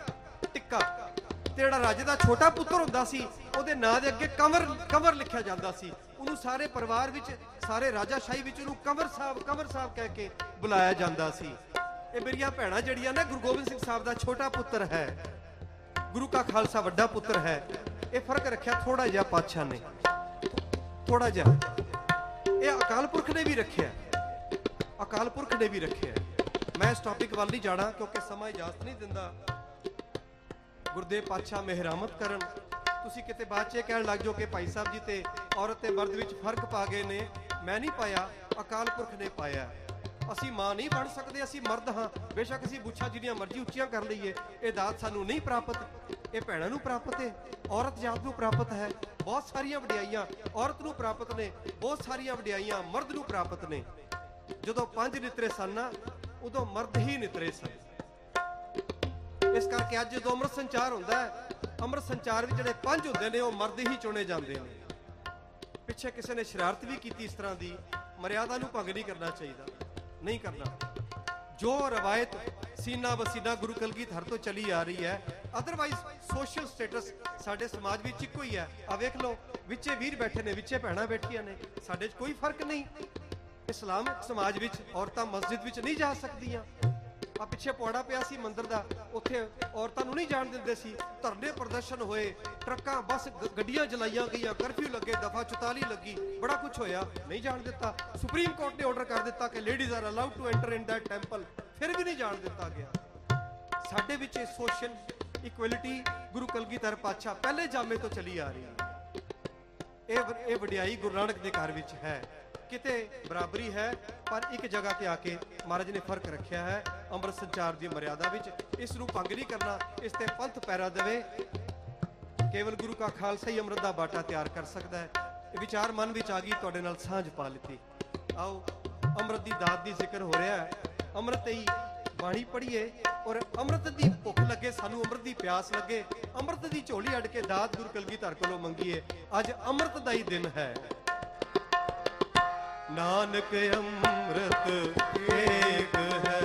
ਤੇ ਜਿਹੜਾ ਰਾਜੇ ਦਾ ਛੋਟਾ ਪੁੱਤਰ ਹੁੰਦਾ ਸੀ, ਉਹਦੇ ਨਾਂ ਦੇ ਅੱਗੇ ਕੰਵਰ ਲਿਖਿਆ ਜਾਂਦਾ ਸੀ। ਉਹਨੂੰ ਸਾਰੇ ਪਰਿਵਾਰ ਵਿੱਚ, ਸਾਰੇ ਰਾਜਾਸ਼ਾਹੀ ਵਿੱਚ ਉਹਨੂੰ ਕੰਵਰ ਸਾਹਿਬ ਕਹਿ ਕੇ ਬੁਲਾਇਆ ਜਾਂਦਾ ਸੀ। ਇਹ ਮੇਰੀਆਂ ਭੈਣਾਂ ਜਿਹੜੀਆਂ ਨਾ, ਗੁਰੂ ਗੋਬਿੰਦ ਸਿੰਘ ਸਾਹਿਬ ਦਾ ਛੋਟਾ ਪੁੱਤਰ ਹੈ, ਗੁਰੂ ਕਾ ਖਾਲਸਾ ਵੱਡਾ ਪੁੱਤਰ ਹੈ। ਇਹ ਫਰਕ ਰੱਖਿਆ ਥੋੜਾ ਜਿਹਾ ਪਾਤਸ਼ਾਹ ਨੇ, ਥੋੜਾ ਜਿਹਾ। ਇਹ ਅਕਾਲ ਪੁਰਖ ਨੇ ਵੀ ਰੱਖਿਆ, ਮੈਂ ਇਸ ਟੌਪਿਕ ਵੱਲ ਨਹੀਂ ਜਾਣਾ ਕਿਉਂਕਿ ਸਮਾਂ ਇਜਾਜ਼ਤ ਨਹੀਂ ਦਿੰਦਾ। ਗੁਰਦੇਵ ਪਾਤਸ਼ਾਹ ਮਿਹਰਾਮਤ ਕਰਨ। ਤੁਸੀਂ ਕਿਤੇ ਬਾਅਦ 'ਚ ਇਹ ਕਹਿਣ ਲੱਗ ਜਾਓ ਕਿ ਭਾਈ ਸਾਹਿਬ ਜੀ ਤੇ ਔਰਤ ਤੇ ਮਰਦ ਵਿੱਚ ਫਰਕ ਪਾ ਗਏ ਨੇ। ਮੈਂ ਨਹੀਂ ਪਾਇਆ, ਅਕਾਲ ਪੁਰਖ ਨੇ ਪਾਇਆ। ਅਸੀਂ ਮਾਂ ਨਹੀਂ ਬਣ ਸਕਦੇ, ਅਸੀਂ ਮਰਦ ਹਾਂ। ਬੇਸ਼ੱਕ ਅਸੀਂ ਬੁੱਛਾਂ ਜਿੰਨੀਆਂ ਮਰਜ਼ੀ ਉੱਚੀਆਂ ਕਰ ਲਈਏ, ਇਹ ਦਾਤ ਸਾਨੂੰ ਨਹੀਂ ਪ੍ਰਾਪਤ, ਇਹ ਭੈਣਾਂ ਨੂੰ ਪ੍ਰਾਪਤ ਹੈ, ਔਰਤ ਜਾਤ ਨੂੰ ਪ੍ਰਾਪਤ ਹੈ। ਬਹੁਤ ਸਾਰੀਆਂ ਵਡਿਆਈਆਂ ਔਰਤ ਨੂੰ ਪ੍ਰਾਪਤ ਨੇ, ਬਹੁਤ ਸਾਰੀਆਂ ਵਡਿਆਈਆਂ ਮਰਦ ਨੂੰ ਪ੍ਰਾਪਤ ਨੇ। ਜਦੋਂ ਪੰਜ ਨਿਤਰੇ ਸਨ ਨਾ, ਉਦੋਂ ਮਰਦ ਹੀ ਨਿਤਰੇ ਸਨ। ਇਸ ਕਰਕੇ ਅੱਜ ਜਦੋਂ ਅੰਮ੍ਰਿਤ ਸੰਚਾਰ ਹੁੰਦਾ ਹੈ, ਅੰਮ੍ਰਿਤ ਸੰਚਾਰ ਵਿੱਚ ਜਿਹੜੇ ਪੰਜ ਹੁੰਦੇ ਨੇ ਉਹ ਮਰਦ ਹੀ ਚੁਣੇ ਜਾਂਦੇ ਨੇ। ਪਿੱਛੇ ਕਿਸੇ ਨੇ ਸ਼ਰਾਰਤ ਵੀ ਕੀਤੀ ਇਸ ਤਰ੍ਹਾਂ ਦੀ, ਮਰਿਆਦਾ ਨੂੰ ਭੰਗ ਨਹੀਂ ਕਰਨਾ ਚਾਹੀਦਾ, ਨਹੀਂ ਕਰਨਾ। ਜੋ ਰਵਾਇਤ ਸੀਨਾ ਬਸੀਨਾ ਗੁਰੂ ਕਲਗੀਧਰ ਤੋਂ ਚਲੀ ਆ ਰਹੀ ਹੈ, ਅਦਰਵਾਈਜ਼ ਸੋਸ਼ਲ ਸਟੇਟਸ ਸਾਡੇ ਸਮਾਜ ਵਿੱਚ ਇੱਕੋ ਹੀ ਹੈ। ਆ ਵੇਖ ਲਓ, ਵਿੱਚੇ ਵੀਰ ਬੈਠੇ ਨੇ, ਵਿੱਚੇ ਭੈਣਾਂ ਬੈਠੀਆਂ ਨੇ, ਸਾਡੇ 'ਚ ਕੋਈ ਫਰਕ ਨਹੀਂ। ਇਸਲਾਮਿਕ ਸਮਾਜ ਵਿੱਚ ਔਰਤਾਂ ਮਸਜਿਦ ਵਿੱਚ ਨਹੀਂ ਜਾ ਸਕਦੀਆਂ। ਆ ਪਿੱਛੇ ਪੌੜਾ ਪਿਆ ਸੀ ਮੰਦਿਰ ਦਾ, ਉੱਥੇ ਔਰਤਾਂ ਨੂੰ ਨਹੀਂ ਜਾਣ ਦਿੰਦੇ ਸੀ। ਧਰਨੇ ਪ੍ਰਦਰਸ਼ਨ ਹੋਏ, ਟਰੱਕਾਂ ਬੱਸ ਗੱਡੀਆਂ ਜਲਾਈਆਂ ਗਈਆਂ, ਕਰਫਿਊ ਲੱਗੇ, ਦਫਾ 44 ਲੱਗੀ, ਬੜਾ ਕੁਝ ਹੋਇਆ, ਨਹੀਂ ਜਾਣ ਦਿੱਤਾ। ਸੁਪਰੀਮ ਕੋਰਟ ਨੇ ਆਰਡਰ ਕਰ ਦਿੱਤਾ ਕਿ ladies are allowed to enter in that temple, ਫਿਰ ਵੀ ਨਹੀਂ ਜਾਣ ਦਿੱਤਾ ਗਿਆ। ਸਾਡੇ ਵਿੱਚ ਇਹ ਸੋਸ਼ਲ ਇਕੁਐਲਿਟੀ ਗੁਰੂ ਕਲਗੀਧਰ ਪਾਤਸ਼ਾਹ ਪਹਿਲੇ ਜਾਮੇ ਤੋਂ ਚਲੀ ਆ ਰਹੀ ਹੈ। ਇਹ ਵਡਿਆਈ ਗੁਰੂ ਨਾਨਕ ਦੇ ਘਰ ਵਿੱਚ ਹੈ। ਕਿਤੇ ਬਰਾਬਰੀ ਹੈ, ਪਰ ਇੱਕ ਜਗ੍ਹਾ ਤੇ ਆ ਕੇ ਮਹਾਰਾਜ ਨੇ ਫਰਕ ਰੱਖਿਆ ਹੈ ਅੰਮ੍ਰਿਤ ਸੰਚਾਰ ਦੀ ਮਰਿਆਦਾ ਵਿੱਚ। ਇਸ ਨੂੰ ਭੰਗ ਨਹੀਂ ਕਰਨਾ, ਇਸ ਤੇ ਪੰਥ ਪੈਰਾ ਦੇਵੇ। ਕੇਵਲ ਗੁਰੂ ਕਾ ਖਾਲਸਾ ਹੀ ਅੰਮ੍ਰਿਤ ਦਾ ਬਾਟਾ ਤਿਆਰ ਕਰ ਸਕਦਾ ਹੈ। ਇਹ ਵਿਚਾਰ ਮਨ ਵਿੱਚ ਆ ਗਈ, ਤੁਹਾਡੇ ਨਾਲ ਸਾਂਝ ਪਾ ਲਿੱਤੀ। ਆਓ ਅੰਮ੍ਰਿਤ ਦੀ ਦਾਤ ਦੀ ਜ਼ਿਕਰ ਹੋ ਰਿਹਾ ਹੈ, ਅੰਮ੍ਰਿਤ ਹੀ ਬਾਣੀ ਪੜ੍ਹੀਏ ਔਰ ਅੰਮ੍ਰਿਤ ਦੀ ਭੁੱਖ ਲੱਗੇ, ਸਾਨੂੰ ਅੰਮ੍ਰਿਤ ਦੀ ਪਿਆਸ ਲੱਗੇ, ਅੰਮ੍ਰਿਤ ਦੀ ਝੋਲੀ ਅੜ ਕੇ ਦਾਤ ਗੁਰੂ ਕਲਗੀਧਰ ਕੋਲੋਂ ਮੰਗੀਏ। ਅੱਜ ਅੰਮ੍ਰਿਤ ਦਾ ਹੀ ਦਿਨ ਹੈ। नानक अमृत एक है,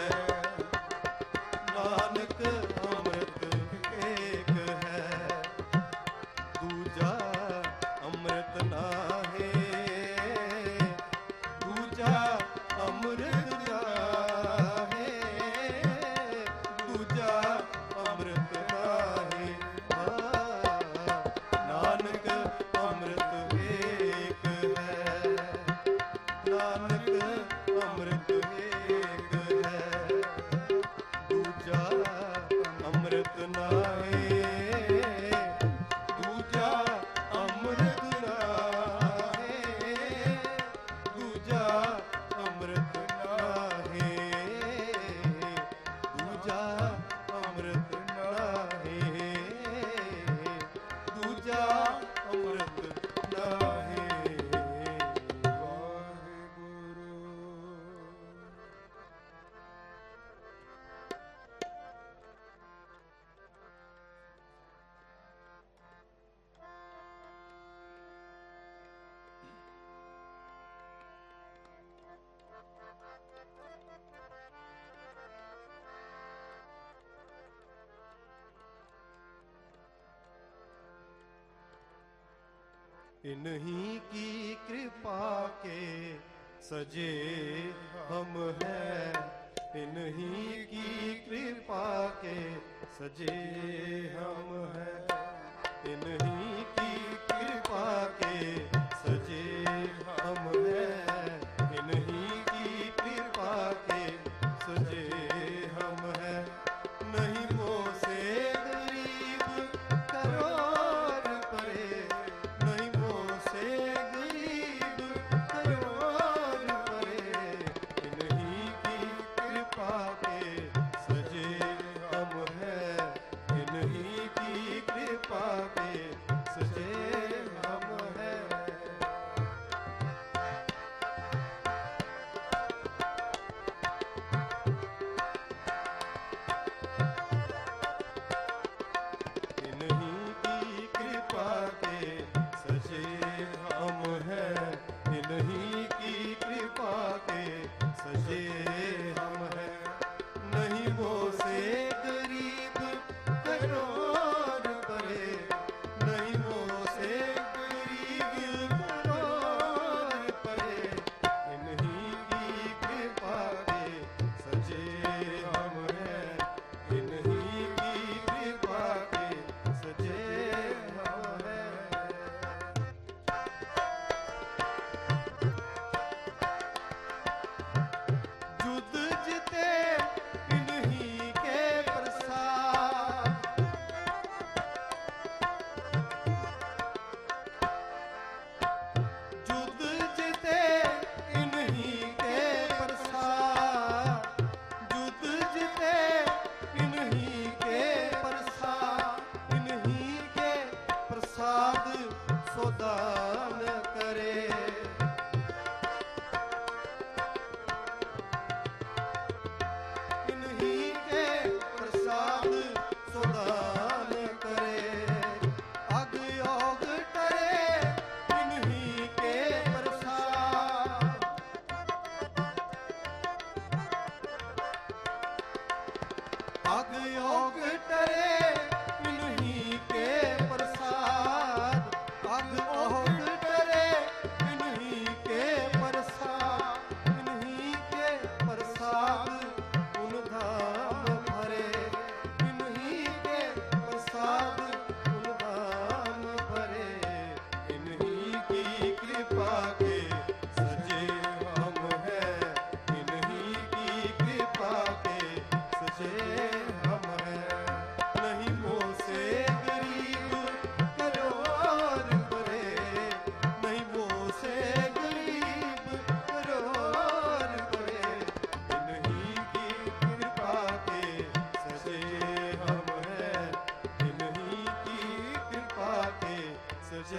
नानक अमृत एक है, दूजा अमृत नाहे, दूजा अमृत नाहे, दूजा अमृत नाहे। नानक अमृत एक है, नानक अमृत एक है, दूजा अमृत नाहे, दूजा अमृत नाहे, दूजा अमृत नाहे, दूजा अमृत नाहे, दूजा अमृत नाहे। इन्हीं की कृपा के सजे हम हैं, इन्हीं की कृपा के सजे हम हैं, इन्हीं की कृपा के सजे हम हैं, इन्हीं की कृपा के सजे हम हैं। नहीं मोह से गरीब करोड़ परे, नहीं मोह से गरीब करोड़ परे, इन्हीं की कृपा के सजे हम हैं, इन्हीं की कृपा के सजे हम हैं। इन्हीं की कृपा के सजे हम हैं, इन्हीं की कृपा के सजे हम हैं। नहीं वो से गरीब करोड़ परे, नहीं वो से गरीब करोड़ परे, इन्हीं की कृपा के सजे हम हैं, इन्हीं की कृपा के सजे हम हैं। जुद जिते इन्हीं के प्रसाद, जुद जिते इन्हीं के प्रसाद, जुद जिते इन्हीं के प्रसाद, इन्हीं के प्रसाद सोदान करे। इन्हीं के प्रसाद सुदान करे, अग योग करे, इन्हीं के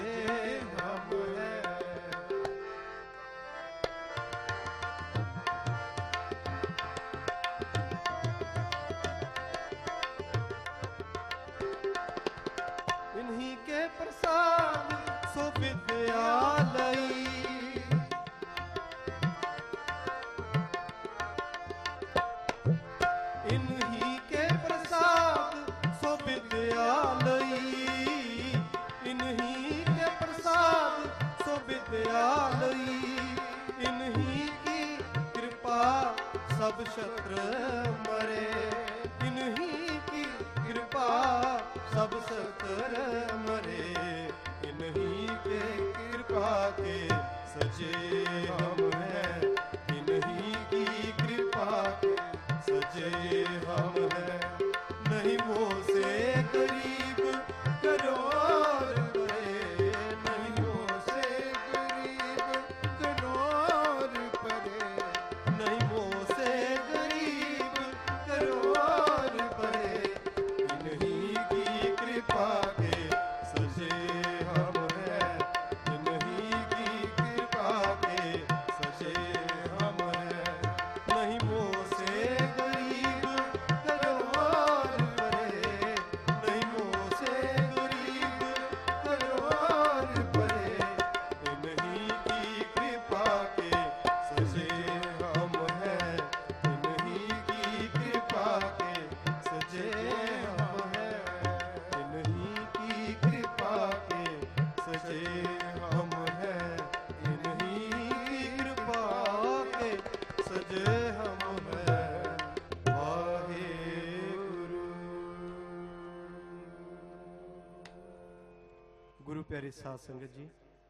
हम हैं। इन्हीं के प्रसाद सो विद्यालयी, इन्हीं के प्रसाद सो विद्यालयी, इन्हीं के प्रसाद सो विद्यालयी, इन्हीं की कृपा सब शत्रु मरे, इन्हीं की कृपा सब शत्रु मरे, इन्हीं के कृपा के सजे हम हैं, इन्हीं की कृपा के सजे हम हैं। नहीं वो से गरीब करोड़ परे, नहीं वो से गरीब करोड़ परे, नहीं वो से गरीब करोड़ परे, इन्हीं की कृपा के सजे हम हैं, इन्हीं की कृपा के सजे हम हैं। नहीं वो से गरीब करोड़ परे, नहीं वो से गरीब करोड़ परे, इन्हीं की कृपा के सजे हम हैं, इन्हीं की कृपा के सजे हम हैं, इन्हीं की कृपा के सजे हम हैं, इन्हीं की कृपा के सजे हम हैं। वाहेगुरु। गुरु प्यारे साध संगत जी,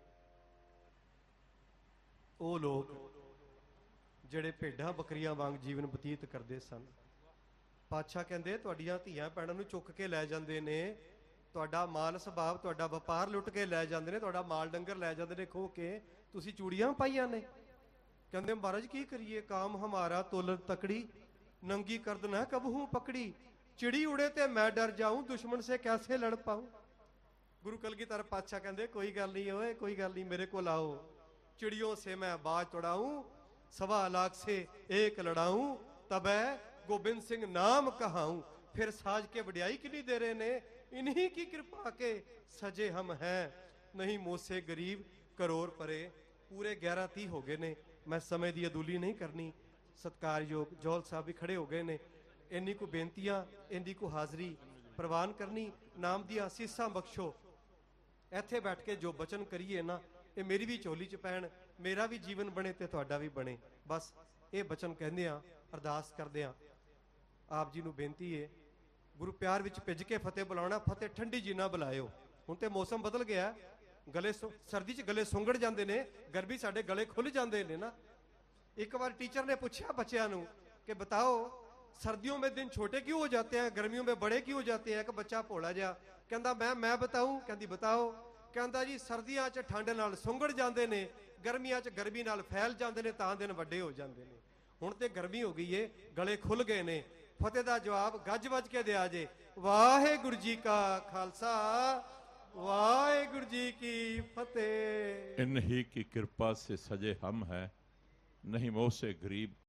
ਉਹ ਲੋਕ ਜਿਹੜੇ ਭੇਡਾਂ ਬੱਕਰੀਆਂ ਵਾਂਗ ਜੀਵਨ ਬਤੀਤ ਕਰਦੇ ਸਨ, ਪਾਤਸ਼ਾਹ ਕਹਿੰਦੇ ਤੁਹਾਡੀਆਂ ਧੀਆਂ ਭੈਣਾਂ ਨੂੰ ਚੁੱਕ ਕੇ ਲੈ ਜਾਂਦੇ ਨੇ, ਤੁਹਾਡਾ ਮਾਲ ਸੁਭਾਅ, ਤੁਹਾਡਾ ਵਪਾਰ ਲੁੱਟ ਕੇ ਲੈ ਜਾਂਦੇ ਨੇ, ਤੁਹਾਡਾ ਮਾਲ ਡੰਗਰ ਲੈ ਜਾਂਦੇ ਨੇ ਖੋਹ ਕੇ, ਤੁਸੀਂ ਚੂੜੀਆਂ ਪਾਈਆਂ ਨੇ। ਕਹਿੰਦੇ ਮਹਾਰਾਜ ਕੀ ਕਰੀਏ, ਕਾਮ ਹਮਾਰਾ ਤੁਲ ਤਕੜੀ, ਨੰਗੀ ਕਰਦ ਨਾ ਕਬਹੂ ਪਕੜੀ, ਚਿੜੀ ਉੜੇ ਤੇ ਮੈਂ ਡਰ ਜਾਊਂ, ਦੁਸ਼ਮਣ ਸੇ ਕੈਸੇ ਲੜ ਪਾऊं। गुरु कलगीधर पातशाह कहते कोई गल नहीं ओए, कोई गल नहीं, मेरे को लाओ, चिड़ियों से मैं बाज तोड़ाऊं, 1.25 लाख से एक लड़ाऊं, तब गोबिंद सिंह नाम कहाऊं। फिर साज के वडियाई कितनी दे रहे ने, इन्हीं की कृपा के सजे हम हैं, नहीं मोसे गरीब करोड़ परे। पूरे 11:30 हो गए ने, मैं समय की अदूली नहीं करनी, सत्कारयोग जौल साहब भी खड़े हो गए ने, इन्नी को बेनतियां, इन्नी को हाजरी प्रवान करनी, नाम दी आसीसां बख्शो। ਇੱਥੇ ਬੈਠ ਕੇ ਜੋ ਬਚਨ ਕਰੀਏ ਨਾ, ਇਹ ਮੇਰੀ ਵੀ ਝੋਲੀ 'ਚ ਪੈਣ, ਮੇਰਾ ਵੀ ਜੀਵਨ ਬਣੇ ਤੇ ਤੁਹਾਡਾ ਵੀ ਬਣੇ। ਬਸ ਇਹ ਬਚਨ ਕਹਿੰਦੇ ਆ, ਅਰਦਾਸ ਕਰਦੇ ਆ। ਆਪ ਜੀ ਨੂੰ ਬੇਨਤੀ ਏ, ਗੁਰੂ ਪਿਆਰ ਵਿੱਚ ਭਿੱਜ ਕੇ ਫਤਿਹ ਬੁਲਾਉਣਾ, ਫਤਿਹ ਠੰਡੀ ਜੀ ਨਾ ਬੁਲਾਇਓ। ਹੁਣ ਤੇ ਮੌਸਮ ਬਦਲ ਗਿਆ, ਗਲੇ ਸਰਦੀ 'ਚ ਗਲੇ ਸੁੰਗੜ ਜਾਂਦੇ ਨੇ, ਗਰਮੀ ਸਾਡੇ ਗਲੇ ਖੁੱਲ ਜਾਂਦੇ ਨੇ ਨਾ। ਇੱਕ ਵਾਰ ਟੀਚਰ ਨੇ ਪੁੱਛਿਆ ਬੱਚਿਆਂ ਨੂੰ ਕਿ ਬਤਾਓ सर्दियों में दिन छोटे क्यों हो जाते हैं, गर्मियों में बड़े क्यों हो जाते हैं। एक बच्चा भोला जा कहता मैं बताऊं, कहती बताओ। कहता जी सर्दियां च ठंड नाल सुंगड़ जाते ने, गर्मियां च गर्मी नाल फैल जाते ने, तां दिन वड्डे हो जाते ने। हुण ते गर्मी हो गई है, गले खुल गए ने। फतेह दा जवाब गज वज के दिया जे, वाहेगुरु जी का खालसा वाहेगुरु जी की फतेह। इन्हीं की कृपा से सजे हम हैं, नहीं मोह से गरीब